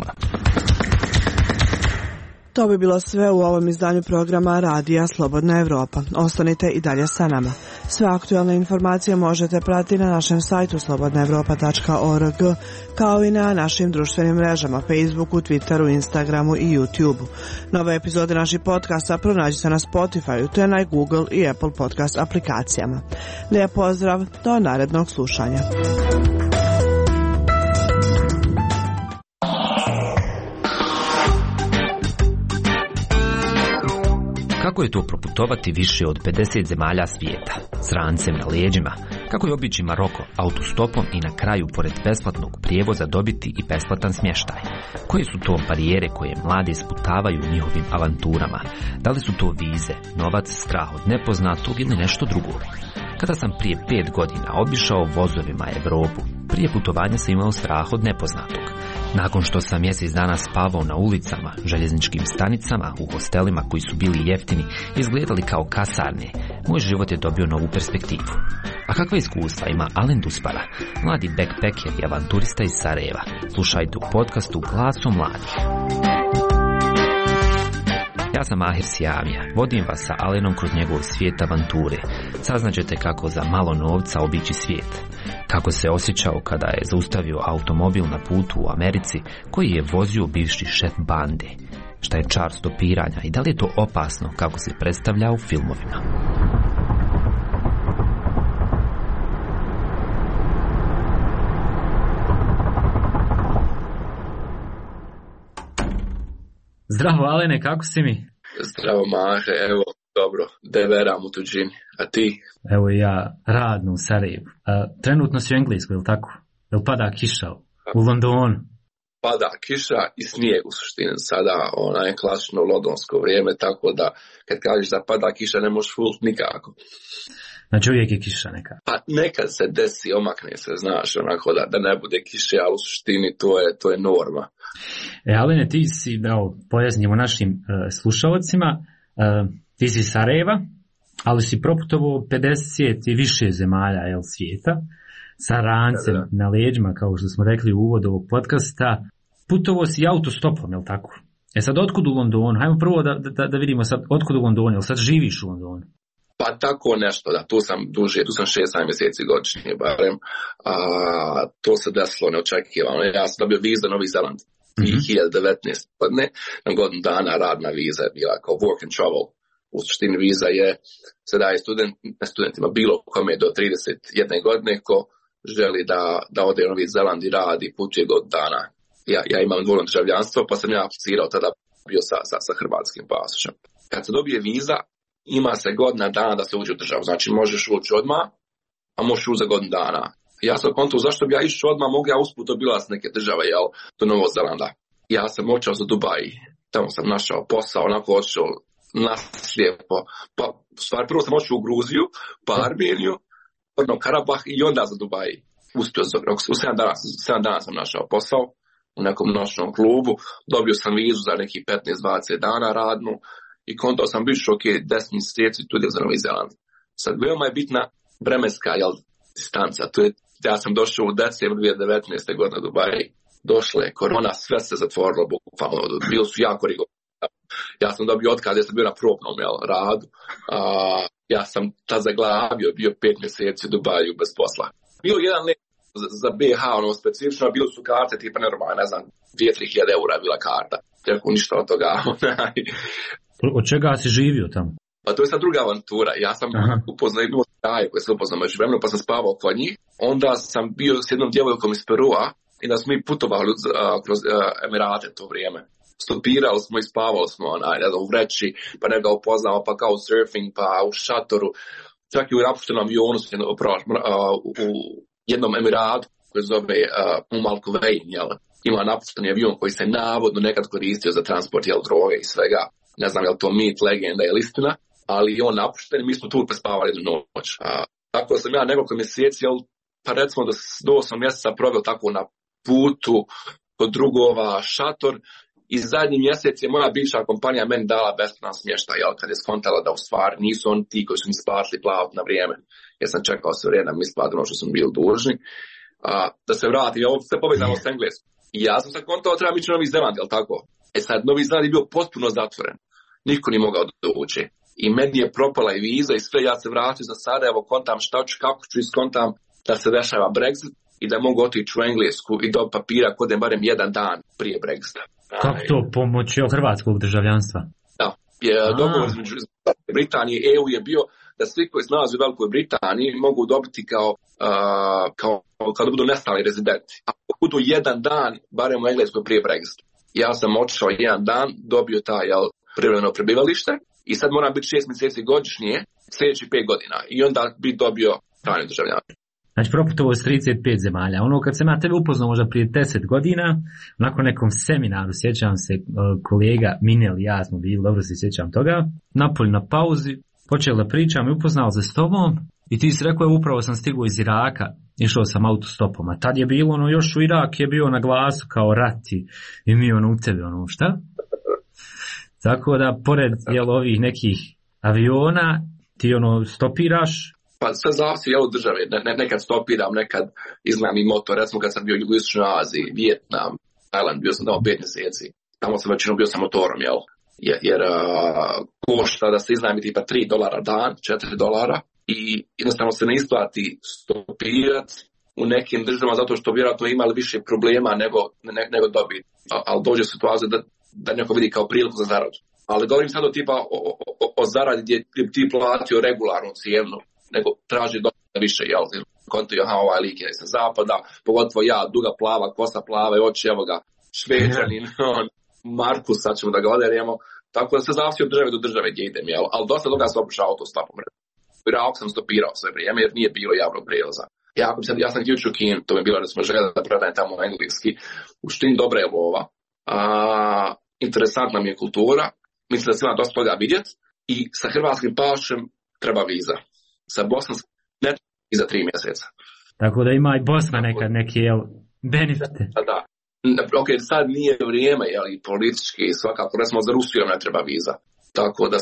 To bi bilo sve u ovom izdanju programa Radija Slobodna Evropa. Ostanite i dalje sa nama. Sve aktualne informacije možete pratiti na našem sajtu slobodnaevropa.org, kao i na našim društvenim mrežama Facebooku, Twitteru, Instagramu i YouTubeu. Nove epizode naših podcasta pronađite na Spotify, te na Google i Apple podcast aplikacijama. Lijep pozdrav, do narednog slušanja. Kako je to proputovati više od 50 zemalja svijeta, s rancem na leđima? Kako je obići Maroko autostopom i na kraju, pored besplatnog prijevoza, dobiti i besplatan smještaj? Koje su to barijere koje mladi sputavaju njihovim avanturama? Da li su to vize, novac, strah od nepoznatog ili nešto drugo? Kada sam prije 5 godina obišao vozovima Evropu, prije putovanja sam imao strah od nepoznatog. Nakon što sam mjesec dana spavao na ulicama, željezničkim stanicama, u hostelima koji su bili jeftini, izgledali kao kasarne, moj život je dobio novu perspektivu. A kakva iskustva ima Alen Duspara, mladi backpacker i avanturista iz Sarajeva? Slušajte u podcastu Glasom mladih. Ja sam Mahir Sijamija, vodim vas sa Alenom kroz njegov svijet avanture. Saznaćete kako za malo novca obići svijet. Kako se osjećao kada je zaustavio automobil na putu u Americi koji je vozio bivši šef bande. Šta je čar stopiranja i da li je to opasno kako se predstavlja u filmovima? Zdravo Alene, kako si mi? Zdravo Mahe, evo, dobro, deveram u tuđini, a ti? Evo i ja, radno u Sarajevu. Trenutno si u Engleskoj, je li tako? Jel pada kiša u Londonu? Pada kiša i snijeg u suštini sada, je klasično londonsko vrijeme, tako da kad kažeš da pada kiša ne možeš fulti nikako. Znači uvijek je kiša neka? Pa nekad se desi, omakne se, znaš, onako da ne bude kiše, ali u suštini to je norma. Alene, ti si, pojasnimo našim slušalcima, ti si iz Sarajeva, ali si proputovao 50 i više zemalja svijeta, sa rancem na leđima, kao što smo rekli u uvodu ovog podcasta. Putovao si autostopom, je li tako? Sad, otkud u Londonu? Hajmo prvo da vidimo sad, otkud u Londonu, jel sad živiš u Londonu? Pa tako nešto, da, tu sam duže, tu sam 6 mjeseci godišnje barem, to se desilo neočekivano. Ja sam dobio vizu za Novi Zeland 2019 godine, na godinu dana radna viza je bila kao work and travel. U suštini viza je, se daje studentima bilo kome do 31 godine ko želi da ode u Novi Zeland i radi, putuje godinu dana. Ja imam dvojno državljanstvo, pa sam ja aplicirao tada bio sa hrvatskim pasošem. Kad se dobije viza, ima se godina dana da se uđe u državu. Znači možeš ući odmah, a možeš ući za godinu dana. Ja sam kontu zašto bi ja išao odmah, mogu ja usput obilaziti neke države, do Novog Zelanda. Ja sam otišao za Dubaj, tamo sam našao posao, onako otišao naslijepo. Pa u stvari prvo sam otišao u Gruziju, pa Armeniju, Karabah i onda za Dubaj. Uspio u 7 dana sam našao posao u nekom noćnom klubu, dobio sam vizu za nekih 15-20 dana radnu, i kontao sam biš 10 mjeseci tu za Novi Zeland. Sad veoma je bitna vremenska distanca. Ja sam došao u decembru 2019. godine u Dubaji. Došla je korona, sve se zatvorilo bukvalno. Bili su jako rigorozni. Ja sam dobio otkaz, ja sam bio na probnom radu. Ja sam tad zaglavio, bio 5 mjeseci u Dubaju bez posla. Bilo jedan let za BH, specifično, bili su karte tipa normalno, ne znam, 2-3 hiljade eura je bila karta. Tako ništa od toga. Od čega si živio tamo? Pa to je sad druga avantura. Ja sam upoznao i bilo staje koje sam upoznao među vremenu, pa sam spavao kod njih. Onda sam bio s jednom djevojkom iz Perua i da smo mi putovali kroz Emirate to vrijeme. Stopirali smo i spavali smo u vreći, pa ne ga upoznao, pa kao surfing, pa u šatoru. Čak i u napuštenom avionu u jednom Emiratu koji se zove Al Quwain, ima napušteni avion koji se navodno nekad koristio za transport droge i svega. Ne znam je li to mit, legenda ili istina, ali on napušten i mi smo tu prespavali jednu noć. Tako sam ja nekoliko mjeseci, pa recimo do 8 mjeseca proveo tako na putu kod drugova šator i zadnji mjesec je moja bivša kompanija meni dala besplatan smještaj, jel, kad je skontala da u stvari nisu oni ti koji su mi isplatili plavu na vrijeme, jer sam čekao sve vrijeme da mi isplati ono što sam bili dužni, da se vratim, ovo se povezano s Engleskom. I ja sam skontao treba ići Novi Zeland, jel tako? Sad, Novi Zeland je bio potpuno zatvoren, niko nije mogao doći. I meni je propala i viza i sve, ja se vratio za Sarajevo, kontam šta ću, kako ću iskontam da se dešava Brexit i da mogu otići u Englesku i do papira kod je barem jedan dan prije Brexita. Kako to pomoći od hrvatskog državljanstva? Da, dogovor između Britanije i EU je bio da svi koji se nalaze u Velikoj Britaniji mogu dobiti kao da budu nestali rezidenti. Ako budu jedan dan, barem u Engleskoj prije Brexita. Ja sam otišao jedan dan, dobio taj privremeno prebivalište i sad moram biti 6 mjeseci godišnje, sljedećih 5 godina i onda bi dobio trajno državljanstvo. Znači, proputovo s 35 zemalja. Ono, kad sam ja tebe upoznao možda prije 10 godina, nakon nekom seminaru, sjećam se, kolega Minel i ja smo bili, dobro se sjećam toga, napolje na pauzi, počeli da pričam i upoznao se s tobom i ti si rekao, upravo sam stigao iz Iraka, išao sam autostopom, a tad je bilo, još u Irak je bio na glasu kao rat i mi u tebe, šta? Tako da, pored ovih nekih aviona, ti stopiraš. Pa sve zavisi od države, nekad stopiram, nekad iznajmim motor, recimo kad sam bio u Jugoistočnoj Aziji, Vijetnam, Tajland, bio sam tamo 5 mjeseci, tamo sam većinom bio sa motorom, jer košta da se iznajmi tipa $3 dan, $4 i jednostavno se ne isplati stopirati u nekim državama zato što vjerojatno imali više problema nego dobiti, ali dođe situacija da neko vidi kao priliku za zaradu. Ali govorim sad o zaradi gdje ti platio regularnu cijenu, nego traži dosta više, konto je, ovaj lik je sa zapada, pogotovo ja, duga plava, kosa plave, oči, evo ga, Šveđanin, Markus, sad ćemo da ga oderemo, tako da se zavisi od države do države gdje idem, ali dosta toga sam opušao autostopom. U Iraku sam stopirao sve vrijeme, jer nije bilo javnog prijevoza. Ja sam htio u Kinu, to mi je bilo da smo željeli da predajem tamo engleski, u štini dobra je lova, interesantna mi je kultura, mislim da se ima dosta toga vidjeti i sa hrvatskim pašem treba viza. Sa bosanskim ne i za 3 mjeseca. Tako da ima i Bosna nekad neke benefite. Da. Ok, sad nije vrijeme, politički svakako, recimo za Rusiju ne treba viza. Tako da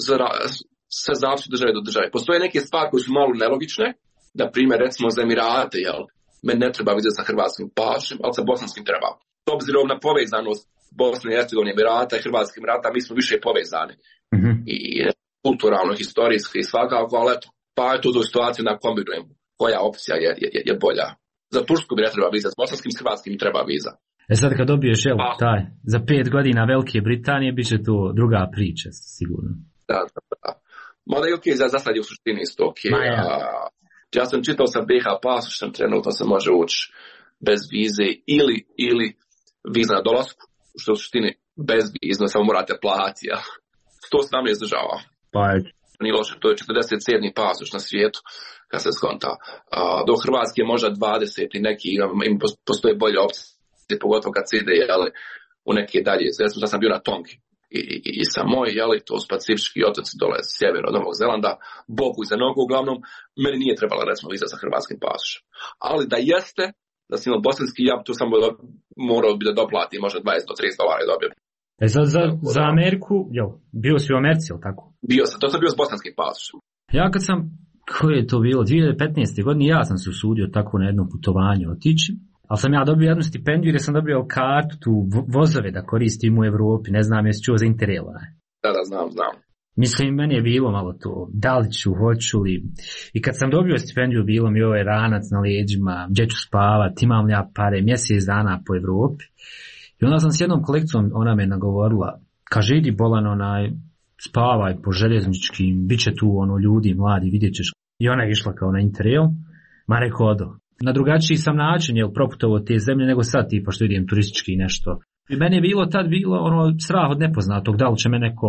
sve zavisi od države do države. Postoje neke stvari koje su malo nelogične, na primjer recimo za Emirate, meni ne treba viza sa hrvatskim pašem, ali sa bosanskim treba. S obzirom na povezanost Bosne i Hercegovine, Emirata i hrvatskih Emirata, mi smo više povezani. Mm-hmm. I kulturalno, historijski i svakako, ali eto, pa je tu do situaciju na kombinujem koja opcija je bolja. Za Tursku bi ne treba viza, s bosanskim, s hrvatskim treba viza. Sad kad dobiješ taj, za 5 godina Velike Britanije, bit će to druga priča, sigurno. Da. Mada je okej, za sad je u suštini isto okej. Ja sam čitao sa BiH pasošem, trenutno se može ući bez vize ili viza na dolasku, što je u suštini bez vizno, samo morate platiti. 117 država. Pa je. Nije loše, to je 47. pasoš na svijetu, kad se skonta. Do Hrvatske je možda 20 i neki, postoje bolje opcije, pogotovo kad se ide u neke dalje. Ja sam bio na Tongi i Samoj, to su pacifički otoci dole sjever od Novog Zelanda, Bogu i za nogu uglavnom, meni nije trebala recimo viza sa hrvatskim pasošem. Ali da jeste, da sam imao bosanski, ja tu sam morao bi da doplati možda $20 do $30 i dobijem. Za Ameriku, bio si u Americi, ili tako? Bio sam, to sam bio s bosanskim pasošem. Ja kad sam, koje je to bilo, 2015. godine, ja sam se usudio tako na jednom putovanju otići, ali sam ja dobio jednu stipendiju jer sam dobio kartu, tu vozove da koristim u Evropi, ne znam jesi čuo za Interraila. Da, znam. Mislim, meni je bilo malo to, da li ću, hoću li, i kad sam dobio stipendiju, bilo mi ovaj ranac na leđima, gdje ću spavat, imam li ja pare, mjesec dana po Evropi. I onda sam s jednom kolekcijom, ona me nagovorila, kaže, idi bolan spavaj po željezničkim, bit će tu ljudi, mladi, vidjet ćeš. I ona je išla kao na Interrail, ma rekao odo. Na drugačiji sam način, proputovao te zemlje nego sad, tipa što idem turistički nešto. I meni je tad bilo strah od nepoznatog, da li će me neko,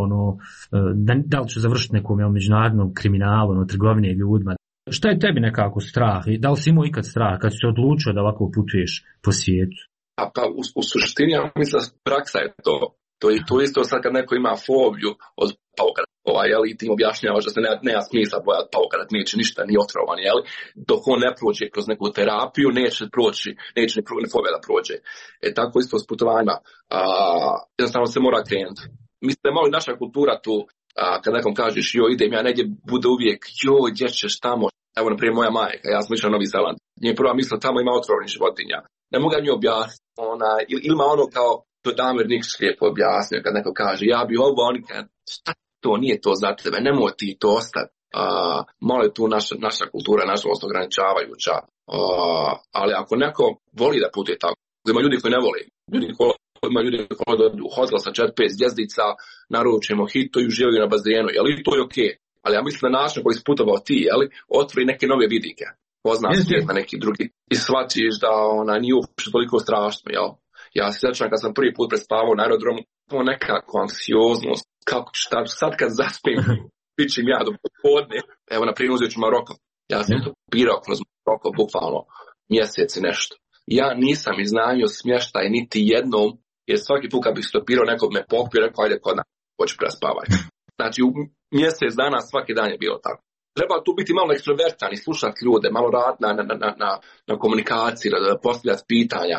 da li ću završiti nekom međunarodnom kriminalu, trgovine ljudima. Šta je tebi nekako strah? I da li si imao ikad strah kad si se odlučio da ovako putuješ po svijetu? Pa u suštini, ja mislim da praksa je to. To je isto sad kad neko ima fobiju od paukara, i ti im objašnjavaš da se nema smisla bojati paukara, neće ništa, ni otrovan, dok on ne prođe kroz neku terapiju, neće ni fobija da prođe. Tako isto s putovanjima, jednostavno se mora krenuti. Mislim da je malo i naša kultura tu, kad nekom kažeš, idem ja negdje, bude uvijek, gdje ćeš tamo, evo naprijed moja majka, ja sam išao na Novi Zeland, nje prva misla, tamo ima otrovnih životinja. Ne mogu nju objasniti, ima ono kao, to Damir Nikšić lijepo objasnio, kad neko kaže, ja bi ovo, oni kad, šta to, nije to za tebe, nemoj ti to ostati. Malo je tu naša kultura, nažalost, ograničavajuća, ali ako neko voli da putuje tako, ima ljudi koji ne voli, ima ljudi koji dođu u hotel sa 4-5 zvjezdica, naručimo hito i uživaju na bazenu, to je okej. Ali ja mislim da način koji isputovao ti, otvori neke nove vidike, pozna svijet na neki drugi i shvatiš da nije uopšte toliko strašno, Ja se sjećam kad sam prvi put prespavao na aerodromu, to nekako anksioznost, sad kad zaspim, pićim ja do popodne, evo na primjer uzet ću Maroko, ja sam stopirao kroz Maroko bukvalno mjeseci nešto. Ja nisam iznajmio smještaj niti jednom, jer svaki put kad bih stopirao nekog me pokupio, rekao ajde kod nas, hoću prespavaj. Znači u mjesec dana svaki dan je bilo tako. Treba tu biti malo ekstrovertan i slušati ljude, malo raditi na komunikaciji, postavljati pitanja,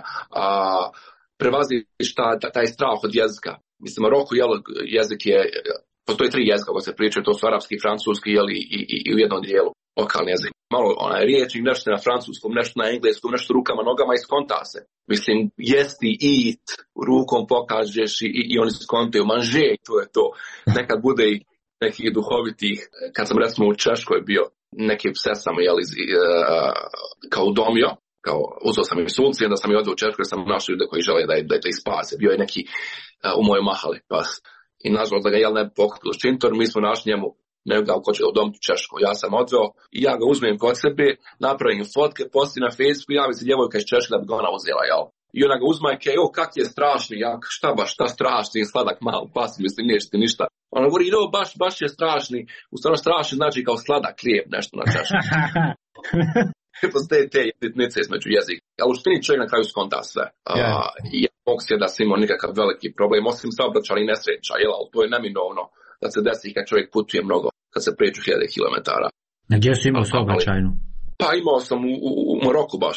prevaziš taj strah od jezika. Mislim, Maroko jezik je, postoji 3 jezika koji se pričaju, to su arapski, francuski i u jednom dijelu lokalni jezik. Malo riječnik, nešto na francuskom, nešto na engleskom, nešto rukama, nogama i skonta se. Mislim, jesti, eat, rukom pokažeš i oni skontaju, manže, to je to. Nekad bude i nekih duhovitih, kad sam recimo u Češkoj bio, neke pse sam kao udomio, kao uzeo sam im sulci, onda sam ih odveo u Češku jer sam našao ljude koji žele da ih spase. Bio je neki u mojoj mahali pas. I nažalost da ga ne pokupilo ščintor, mi smo našli njemu nekoga ko će udomiti u Češku. Ja sam odveo i ja ga uzmem kod sebe, napravim fotke, postavim na Facebooku, javi se djevojka iz Češke da bi ga ona uzela, I ona ga uzma i kaže, kak je strašni, šta strašni, sladak mal pas, mislim, neće ti ništa. Ona govori, baš je strašni, u stvarno strašni znači kao sladak lijep, nešto na Češki. Postoje te jednice između jezika. Ali u štini čovjek na kraju skonta sve. Ja mogu se da sam imao nikakav veliki problem, osim saobraćaja i nesreća, ali to je neminovno da se desi kad čovjek putuje mnogo, kad se pređu 1000 kilometara. A gdje si imao saobraćajnu? Pa imao sam u Maroku baš.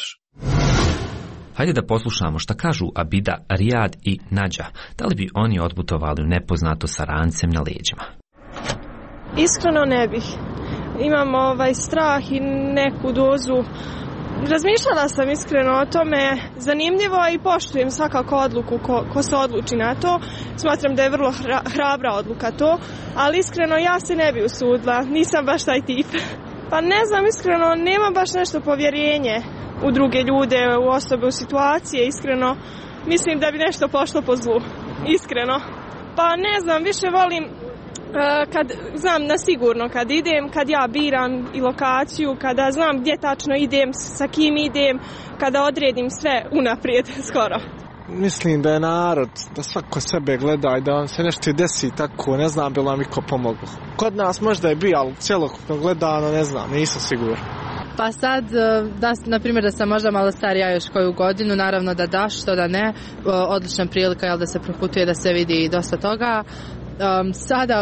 Hajde da poslušamo šta kažu Abida, Rijad i Nađa. Da li bi oni otputovali u nepoznato sa rancem na leđima? Iskreno ne bih. Imam strah i neku dozu. Razmišljala sam iskreno o tome. Zanimljivo i poštujem svakako odluku ko se odluči na to. Smatram da je vrlo hrabra odluka to, ali iskreno ja se ne bi usudila. Nisam baš taj tip. Pa ne znam, iskreno nemam baš nešto povjerenje u druge ljude, u osobe, u situacije, iskreno. Mislim da bi nešto pošlo po zlu, iskreno. Pa ne znam, više volim kad znam na sigurno kad idem, kad ja biram i lokaciju, kada znam gdje tačno idem, sa kim idem, kada odredim sve unaprijed skoro. Mislim da je narod, da svako sebe gleda i da vam se nešto desi tako, ne znam bi li vam iko pomoglo. Kod nas možda je bio, ali cjelokupno gledano ne znam, nisam siguran. Pa sad, na primjer da sam možda malo starija još koju godinu, naravno da što da ne, odlična prilika da se proputuje, da se vidi dosta toga. Sada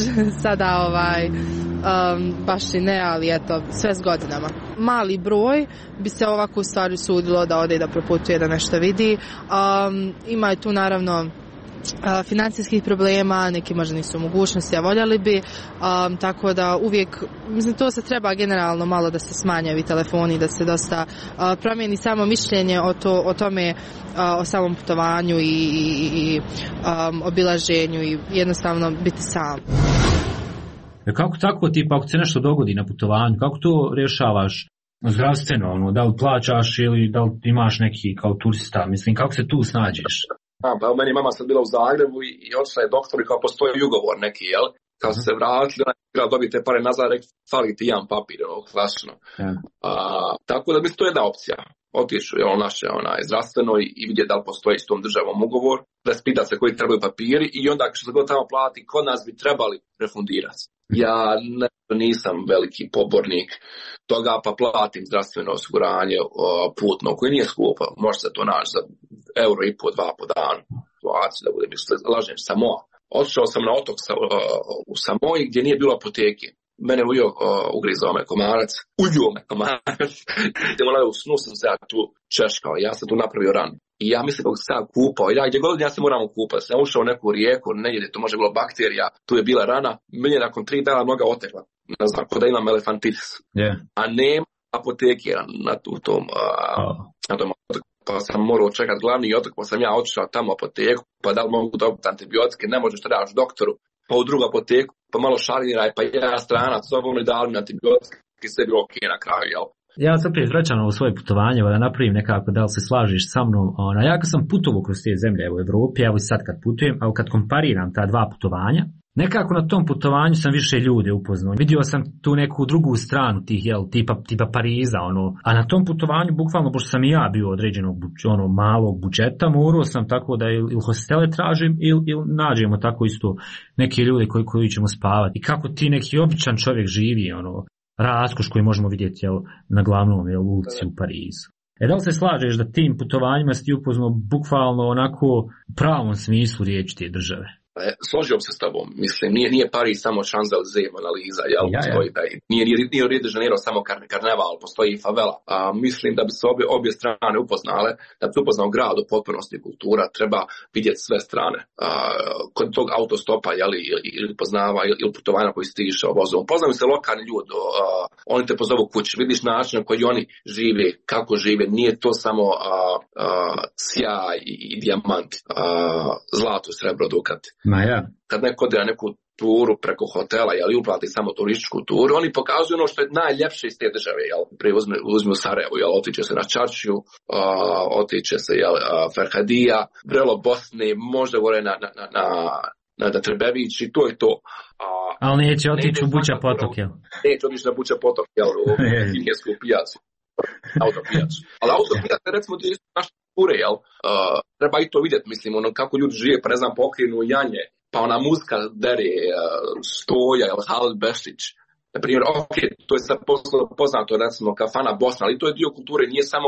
baš i ne, ali eto, sve s godinama. Mali broj bi se ovako u stvari sudilo da ode da proputuje, da nešto vidi. Ima je tu naravno financijskih problema, neki možda nisu u mogućnosti, a voljeli bi, tako da uvijek, mislim, to se treba generalno malo da se smanje ovi telefoni, da se dosta promijeni samo mišljenje o tome, o samom putovanju i obilaženju i jednostavno biti sam. Kako tako tipa ako se nešto dogodi na putovanju, kako to rješavaš zdravstveno, da li plaćaš ili da li imaš neki kao turista, mislim, kako se tu snađeš? Pa u meni mama sad bila u Zagrebu i otišla je doktor i kao postoji ugovor neki, jel? Kao se vratili, ona je trebala dobiti te pare nazad, rekli, fali ti jedan papir, klasično. Tako da mislim, to je jedna opcija. Otišu je naše zdravstveno i vidje da li postoji s tom državom ugovor, raspita se koji trebaju papiri i onda što se god tamo plati, kod nas bi trebali refundirati. Ja nisam veliki pobornik toga, pa platim zdravstveno osiguranje putno, koje nije skupo, može se to naći za €1,5-2 po danu. situaciju, da budem lažem, Samoa. Otišao sam na otok u Samoji gdje nije bilo apoteke. Mene ugrizao me komarac, ujio me komarac. U snu sam se ja tu češkao, ja sam tu napravio ranu. I ja mislim da sam kupao, gdje god ja se moram kupati. Sam ušao u neku rijeku, negdje to može bilo bakterija, tu je bila rana. Meni je nakon 3 dana noga otekla. Ne znam, kod da imam elefantitis. Yeah. A nema apoteke na tom pa sam morao čekati glavni otok, pa sam ja otišao tamo u apoteku, pa da li mogu dobiti antibiotike, ne možeš trebaš doktoru, pa u drugu apoteku, pa malo šaliniraj, pa ja stranac, sobom i dali mi antibiotike, sve bilo ok na kraju, jel? Ja se opet vraćam na svoje putovanje, da napravim nekako, da li se slažiš sa mnom. Ja kad sam putovao kroz te zemlje u Evropi, evo i sad kad putujem, a kad kompariram ta 2 putovanja, nekako na tom putovanju sam više ljude upoznao. Vidio sam tu neku drugu stranu tih, tipa Pariza, a na tom putovanju, bukvalno, pošto sam i ja bio određenog malog budžeta, morao sam tako da ili hostele tražim ili nađemo tako isto neke ljude koji ćemo spavati. I kako ti neki običan čovjek živi, raskoš koji možemo vidjeti na glavnom ulici u Parizu. Da li se slažeš da tim putovanjima si ti upoznao bukvalno onako u pravom smislu riječi te države? Složio se s tobom, mislim, nije Paris samo Champs-Élysées, Mona Lisa, postoji taj, nije Rio de Janeiro samo karneval, postoji i favela. Mislim da bi se obje strane upoznale, da bi se upoznao grad u potpunosti kultura, treba vidjeti sve strane. Kod tog autostopa, ili poznava, ili putovanja koji si ti išao vozom. Poznaju se lokalni ljudi, oni te pozovu kući, vidiš način na koji oni žive, kako žive, nije to samo sjaj i dijamant, zlato, srebro, dukat. Kad neko ode na neku turu preko hotela, uplati samo turističku turu, oni pokazuju ono što je najljepše iz te države, prije uzmi u Sarajevo, otiče se na Čačiju, otiče se Ferhadija, Vrelo Bosne, možda gore na Trebević i to je to. Ali neće otići u Buća potok, Neće otići na Buća potok, u Kinjesku pijacu, autopijacu. Ali autopijac je recimo naš ture, treba i to vidjeti, mislim, kako ljudi žive, pa ne znam, pokrenu janje, pa ona muzika dere, Stoja, Halil Bešić, na primjer, ok, to je sad poznato, recimo, kafana Bosna, ali to je dio kulture, nije samo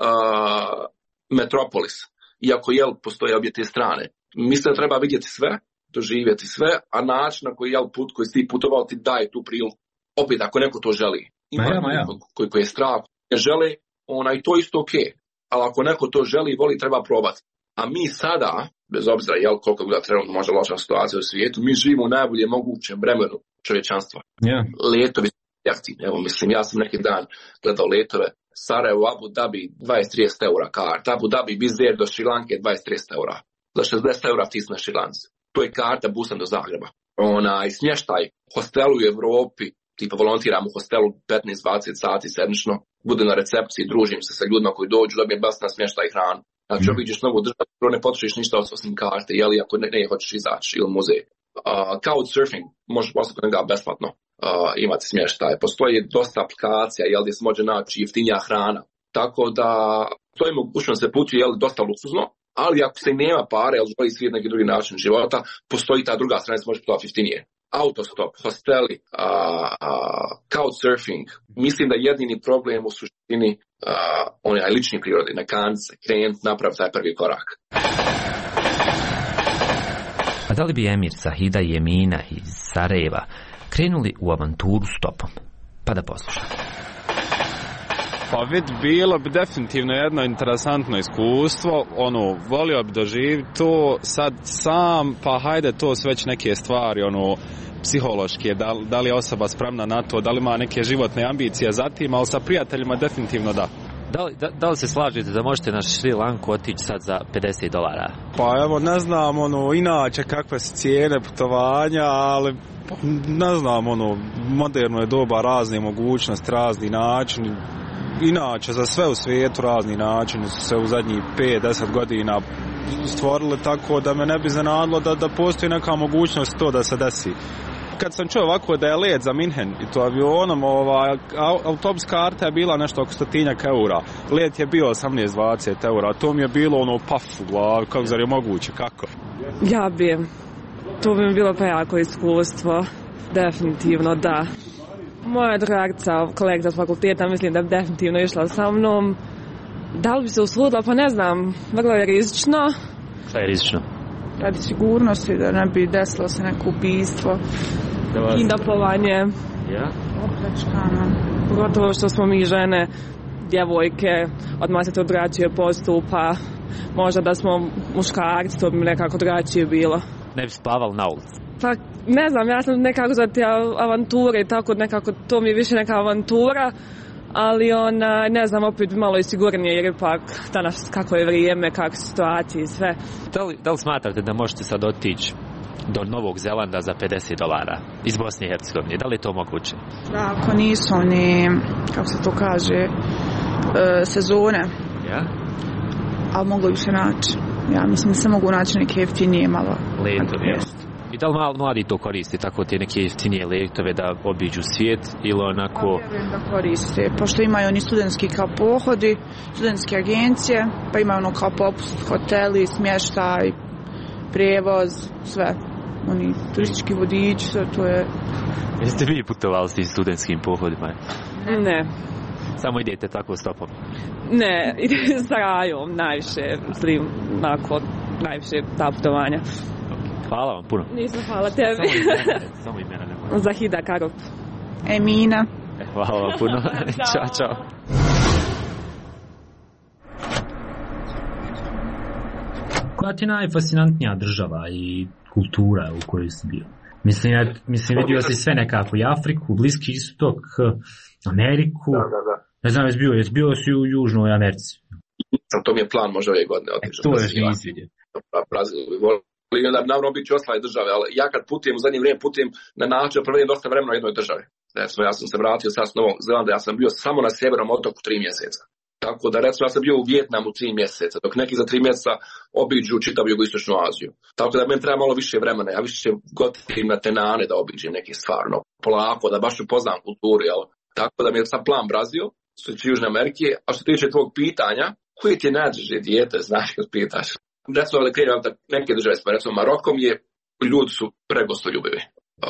metropolis, iako, postoje obje te strane. Mislim da treba vidjeti sve, doživjeti sve, a način na koji koji si ti putovao ti daje tu priliku, opet, ako neko to želi. Ima koji je strah, ne žele, i to isto ok. Ali ako neko to želi i voli, treba probati. A mi sada, bez obzira koliko bi da trenutno možda loša situacija u svijetu, mi živimo u najbolje mogućem vremenu čovječanstva. Letovi su jeftini. Evo, mislim, ja sam neki dan gledao letove. Sarajevo, Abu Dhabi, 20-30 eura karta. Abu Dhabi, Bizer do Šrilanke, 20-30 eura. Za 60 eura ti na Šrilanci. To je karta busom do Zagreba. Smještaj, hostelu u Evropi, tipa volontiram u hostelu 15-20 sati sedmično, budem na recepciji, družim se sa ljudima koji dođu, dobijem besplatan smještaj i hranu. Znači, vidiš novu državu, ne potrošiš ništa osim karte, ako ne hoćeš izaći ili muzej. Couchsurfing, možeš postati ga besplatno imati smještaj. Postoji dosta aplikacija, gdje se može naći jeftinija hrana. Tako da, to je mogućnost se putuje, dosta luksuzno, ali ako se nema pare, želi svijet neki drugi način života, postoji ta druga strana, se može putovati jeftinije. Autostop, hosteli, couchsurfing. Mislim da jedini problem u suštini onaj lični prirodi, na kance, krenut, napraviti taj prvi korak. A da li bi Emir, Zahida i Emina iz Sarajeva krenuli u avanturu stopom? Pa da poslušamo. Pa bilo bi definitivno jedno interesantno iskustvo, volio bi doživjeti to sad sam, pa hajde to su već neke stvari, psihološke, da li je osoba spremna na to, da li ima neke životne ambicije za tim, ali sa prijateljima definitivno da. Da li se slažete da možete na Šri Lanku otići sad za $50? Pa evo, ne znam, inače kakve su cijene putovanja, ali ne znam, moderno je doba, razne mogućnosti, razni načini. Inače, za sve u svijetu razni načini su se u zadnjih 5-10 godina stvorili, tako da me ne bi zanadilo da postoji neka mogućnost to da se desi. Kad sam čuo ovako da je let za Minhen i to avionom, autobuska karta je bila nešto oko 100 eura. Let je bio 18-20 eura, to mi je bilo paf u glavi, kako zar je moguće, kako? Ja bi, to bi mi bilo prejako iskustvo, definitivno da. Moja dragca, kolegica s fakulteta, mislim da bi definitivno išla sa mnom. Da li bi se usudila? Pa ne znam, vrlo je rizično. Šta je rizično? radi sigurnosti, da ne bi desilo se neko ubistvo, kidnapovanje, opljačkano. Pogotovo što smo mi žene, djevojke, odmah se to drugačije postupa. Možda da smo muškarci, to bi nekako drugačije bilo. Ne bi spavali na ulici? Pa, ne znam, ja sam nekako za te avanture i tako nekako, to mi je više neka avantura, ali ne znam, opet malo i sigurnije, jer ipak danas kako je vrijeme, kako je situacija i sve. Da li smatrate da možete sad otići do Novog Zelanda za $50 iz Bosne i Hercegovine? Da li je to moguće? Da, ako nisu oni, kako se to kaže, sezone. Ja? Ali moglo bi se naći. Ja mislim da se mogu naći neke jeftinije malo. Letove. I da li mladi to koristi, tako te neke jeftinije letove da obiđu svijet ili onako... Pa vjerujem da koriste, pošto imaju oni studentski kao pohodi, studentske agencije, pa imaju ono kao popust, hoteli, smještaj, prijevoz, sve. Oni turistički vodiči, sve to je... Jeste vi putovali s tim studentskim pohodima? Ne. Samo idete tako stopom? Ne, idem sa rajom najviše, mislim, onako, najviše ta putovanja. Hvala vam puno. Nisam, hvala tebi. Samo imena nema. Zahida Karop. Emina. Hvala vam puno. Ćao, čao. Koja ti je najfascinantnija država i kultura u kojoj si bio? Mislim, vidio si sve nekako, i Afriku, Bliski istok, Ameriku. Da. Ne znam, jesi bio si u Južnoj Americi? To mi je plan, može ove godine otići. To još nisi vidio. Brazil bi volio. I onda bi naravno biti ostale države, ali ja kad putujem u zadnje vrijeme putujem na način provedem dosta vremena u jednoj državi. Recimo, ja sam se vratio sad s Novog Zelanda, ja sam bio samo na sjevernom otoku 3 mjeseca. Tako da recimo ja sam bio u Vijetnamu 3 mjeseca, dok neki za 3 mjeseca obiđu čitavu jugoistočnu Aziju. Tako da meni treba malo više vremena, ja više gotivim na tenane da obiđem neke stvarno polako, da baš upoznam kulturu, jel? Tako da mi je sad plan Brazil, su Južne Amerike, a što se tiče tvog pitanja, koji ti je najdraže dijete, znaš kad pitaš? Recimo da krenem da neke države, recimo Marokom je, ljudi su pregostoljubivi.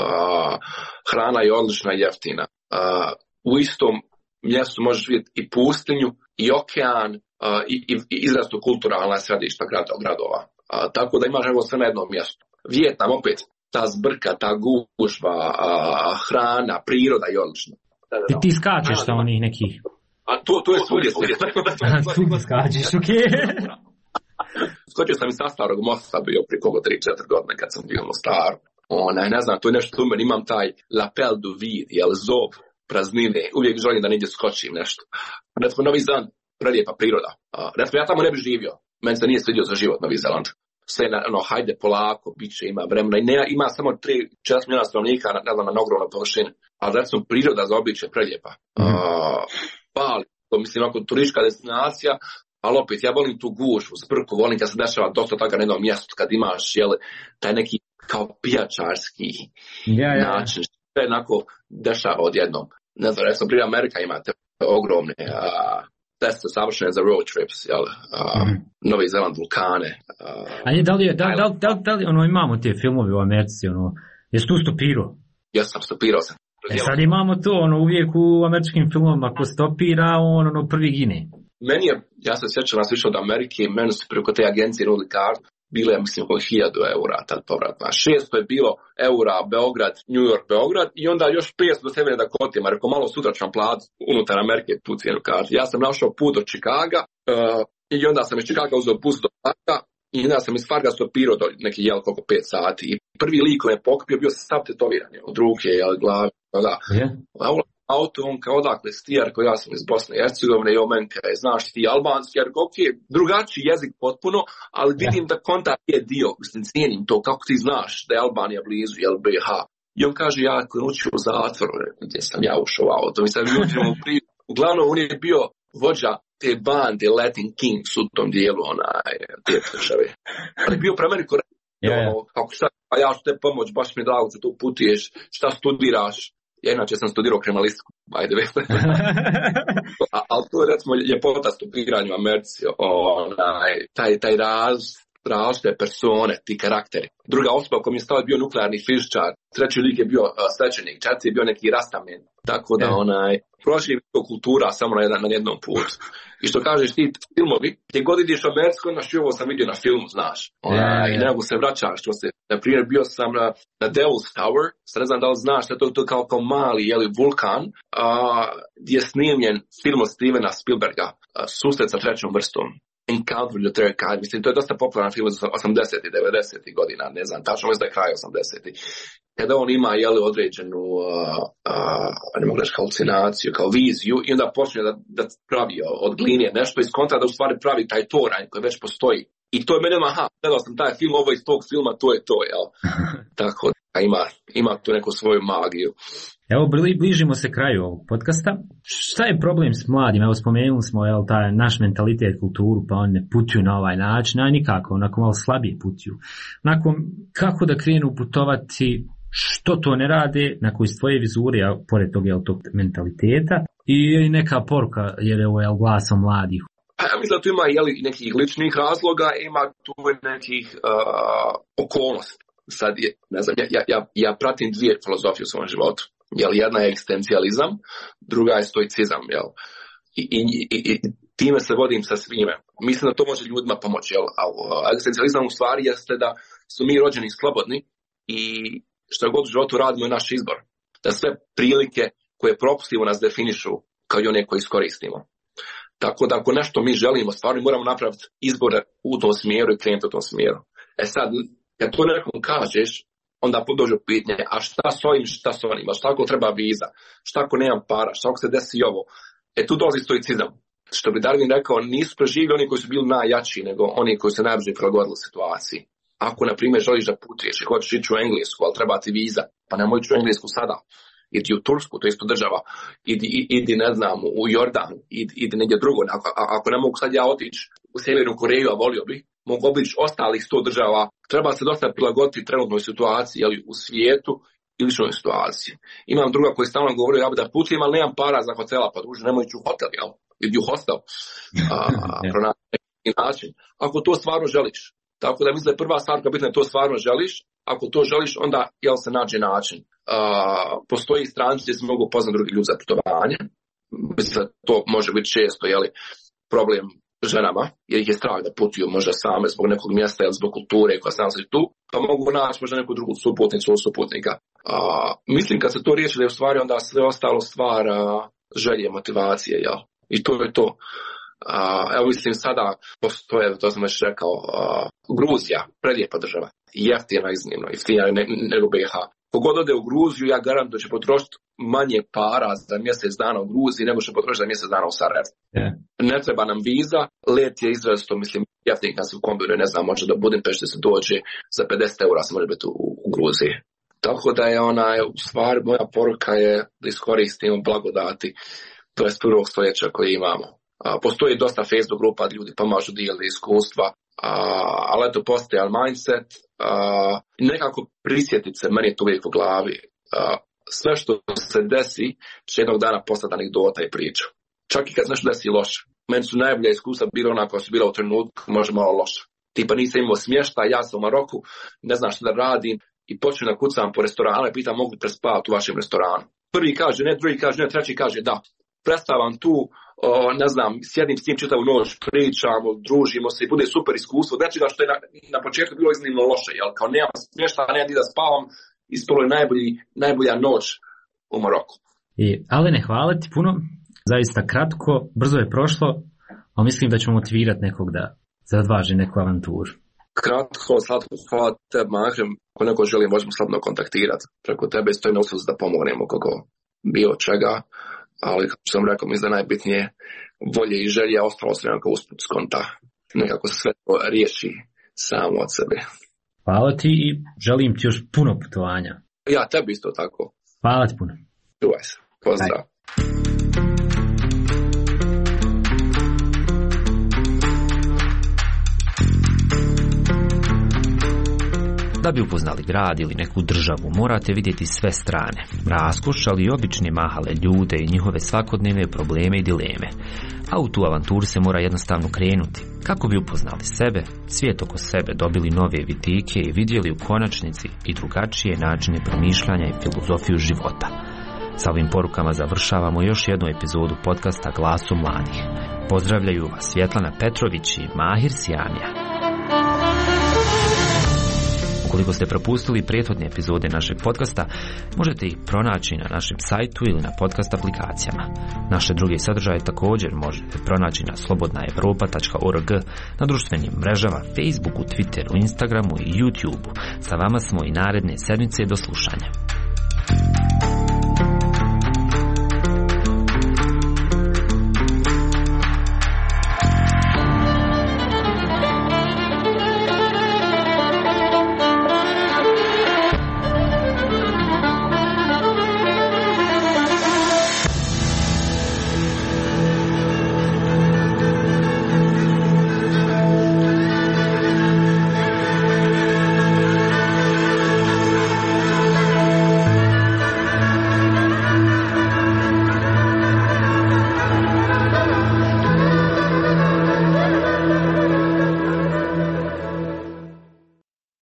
Hrana je odlična i jeftina. U istom mjestu možeš vidjeti i pustinju, i okean, i izrastu kulturalna središta gradova. Tako da imaš evo sve na jednom mjestu. Vijetnam opet, ta zbrka, ta gužva, hrana, priroda je odlična. Ti skačeš sa onih nekih... To je svugdje. Tu skačeš, okej. Skočio sam i sa Starog mosta, bio prije kogo 3-4 godine kad sam bio u Staru. Ne znam, to je nešto u meni, imam taj lapel du vide, jel, zov praznine, uvijek želim da negdje skočim nešto. Recimo, Novi Zeland, prelijepa priroda. Recimo, ja tamo ne bi živio, meni se nije svidio za život Novi Zeland. Sve, hajde polako, bit će, ima vremena. I ima samo 3-4 milijuna stanovnika na ogromnoj površini. Ali recimo, priroda za običe je prelijepa. Bali, to mislim, ako turistička destinacija, ali opet, ja volim tu gužvu, zbrku, volim kad se dešava dosta toga na jednom mjestu, kad imaš, jel, taj neki kao pijačarski način, što je onako dešava odjednom. Ne znam, recimo, prije Amerika imate ogromne teste savršene za road trips, jel, Novi Zeland, vulkane. Da li imamo te filmove u Americi, jesi tu stopirao? Ja sam stopirao sam. Sad imamo to, uvijek u američkim filmovima, ako stopira, prvi gine. Meni je, ja se sjećam nas više od Amerike, meni su preko te agencije nudili kartu, bile je, mislim, oko 1000 eura tad povratna. 600 je bilo eura Beograd, New York, Beograd i onda još 500 do Severne Dakote, ma rekao, malo sutra ću vam platiti unutar Amerike tu cijenu kartu. Ja sam našao put do Čikaga i onda sam iz Čikaga uzeo bus do Farga i onda sam iz Farga stopirao do neki koliko 5 sati. I prvi lik koji je pokupio bio sav tetoviran, od ruke, glavi, da. Auto, on kao odakle stijar, koji ja sam iz Bosne i Hercegovine i on meni kaj, znaš ti albanski, jer drugačiji jezik potpuno, ali vidim da kontakt je dio, mislim, cijenim to, kako ti znaš da je Albanija blizu, jel BiH. I on kaže, ja ako učio u zatvoru, gdje sam ja ušao u auto, mi sad učimo uglavnom on je bio vođa te bande Latin Kings u tom dijelu, te države. Ali bio pre meni kako sad, a ja ću te pomoć, baš mi je drago da tu putuješ, šta studiraš. Ja inače sam studirao kriminalistiku, by the way. Ali to je recimo ljepota stupiranja u Americi, taj različite persone, ti karakteri. Druga osoba koja mi je stao bio nuklearni fizičar, treći lik je bio svećenik, četvrti je bio neki rastamen. Tako da prošli je kultura samo na jednom putu. I što kažeš ti filmovi, gdje god ideš u Ameriku, znaš, ovo sam vidio na filmu, znaš. I nego se vraćaš, na primjer, bio sam na Devil's Tower, sad ne znam da li znaš, to je kao mali vulkan, gdje je snimljen film od Stevena Spielberga, Susret sa trećom vrstom. Encounter with the Third Kind. Mislim, to je dosta popularan film iz 80-ih, 90-ih godina, ne znam, tačno mislim da je kraj 80-ih. Kada on ima određenu ne mogu reći halucinaciju, kao viziju i onda počne da pravi od gline nešto iz kontra da u stvari pravi taj toranj koji već postoji. I to je mene, gledao sam taj film, ovo iz tog filma, to je to, jel? Tako da ima tu neku svoju magiju. Evo, bližimo se kraju ovog podcasta. Šta je problem s mladim? Evo, spomenuli smo taj naš mentalitet, kulturu, pa oni ne putuju na ovaj način, a nikako, onako malo slabije putuju. Onako, kako da krenu putovati, što to ne rade, onako iz tvoje vizure, a pored toga je tog mentaliteta, i neka poruka, jer je ovo glasom mladih. Ja mislim da tu ima nekih ličnih razloga, ima tu nekih okolnosti. Sad, ne znam, ja pratim dvije filozofije u svom životu. Jedna je egzistencijalizam, druga je stoicizam. I time se vodim sa svime. Mislim da to može ljudima pomoći. Egzistencijalizam u stvari jeste da su mi rođeni slobodni i što god u životu radimo je naš izbor. Da sve prilike koje propustimo nas definišu kao i one koje iskoristimo. Tako da ako nešto mi želimo, stvarno moramo napraviti izbor u tom smjeru i krenuti u tom smjeru. Sad, kad to nekom kažeš, onda dođe pitanje, a šta s ovim, šta s onim, šta ako treba viza, šta ako nemam para, šta ako se desi ovo. Tu dolazi stoicizam. Što bi Darwin rekao, nisu preživjeli oni koji su bili najjači, nego oni koji se najbrže prilagodili situaciji. Ako, na primjer, želiš da putuješ i hoćeš ići u Englesku, ali treba ti viza, pa nemoj ići u Englesku sada. Idi u Tursku, to je isto država. Idi ne znam, u Jordan, idi negdje drugo. Ako ne mogu sad ja otići u Sjevernu Koreju, a volio bih, mogu obići ostalih 100 država. Treba se dosta prilagoditi trenutnoj situaciji, u svijetu i ličnoj situaciji. Imam druga koji stalno govorio, ja bi da putujem, ali nemam para za hotela, pa druže, nemoj ići u hotel, idi u hostel. Pronaći neki način. Ako to stvarno želiš. Tako da mislim da je prva stvar koja bitna je to stvarno želiš. Ako to želiš, onda se nađe način. Postoji stranice gdje se mogu poznati drugi ljudi za putovanje. Mislim da to može biti često problem ženama, jer ih je strah da putuju možda same zbog nekog mjesta ili zbog kulture koja se nalazi tu, pa mogu naći možda neku drugu suputnicu ili suputnika. Mislim kad se to riješi da je u stvari onda sve ostalo stvar želje, motivacije, i to je to. Evo mislim sada postoje, to sam već rekao, Gruzija, prelijepa država, jeftina iznimno, jeftina nego BiH. Kogod ode u Gruziju, ja garantujem da će potrošiti manje para za mjesec dana u Gruziji nego što potrošiti za mjesec dana u Sarajevu. Ne treba nam viza, let je izrazito, mislim, jeftin kad se u kombinu, ne znam, može do Budimpešte se dođe, za 50 € se može biti u Gruziji. Tako da je u stvari moja poruka je da iskoristimo blagodati, to je prvog stoljeća koje imamo. Postoji dosta Facebook grupa gdje ljudi pomažu dijeli iskustva, ali eto postoji mindset, nekako prisjetiti se, meni je to uvijek u glavi, sve što se desi će jednog dana postati anegdota i priča. Čak i kad se nešto desi loše. Meni su najbolja iskustva bila ona koja su bila u trenutku možda malo loša. Tipa nisam imao smještaj, ja sam u Maroku, ne znam što da radim i počnem da kucam po restoranu i pitam mogu li prespavati u vašem restoranu. Prvi kaže ne, drugi kaže ne, treći kaže da. Predstavam tu, ne znam, sjedim s tim čitavu noć, pričamo, družimo se i bude super iskustvo. Nečega što je na početku bilo iznimno loše, kao nemam smještaja, nemam da spavam, ispalo je najbolja noć u Maroku. Alene, hvala ti puno, zaista kratko, brzo je prošlo, ali mislim da ćemo motivirati nekog da zadvaži neku avanturu. Kratko, slatko, hvala tebi, Mahrem, ako neko želi možemo slobodno kontaktirati. Preko tebe stoji na usluzi da pomognemo kako bio čega. Ali kako sam rekao, mislim da najbitnije volje i želje, ostalo se nekako usput skonta. Nekako se sve to riješi samo od sebe. Hvala ti i želim ti još puno putovanja. Ja, tebi isto tako. Hvala ti puno. Čuvaj se. Pozdrav. Da bi upoznali grad ili neku državu, morate vidjeti sve strane, raskoš, ali i obične mahale ljude i njihove svakodnevne probleme i dileme. A u tu avanturu se mora jednostavno krenuti, kako bi upoznali sebe, svijet oko sebe, dobili nove vidike i vidjeli u konačnici i drugačije načine promišljanja i filozofiju života. Sa ovim porukama završavamo još jednu epizodu podcasta Glasom mladih. Pozdravljaju vas Svjetlana Petrović i Mahir Sjamija. Ukoliko ste propustili prethodne epizode našeg podcasta, možete ih pronaći na našem sajtu ili na podcast aplikacijama. Naše druge sadržaje također možete pronaći na slobodnaevropa.org, na društvenim mrežama, Facebooku, Twitteru, Instagramu i YouTubeu. Sa vama smo i naredne sedmice, do slušanja.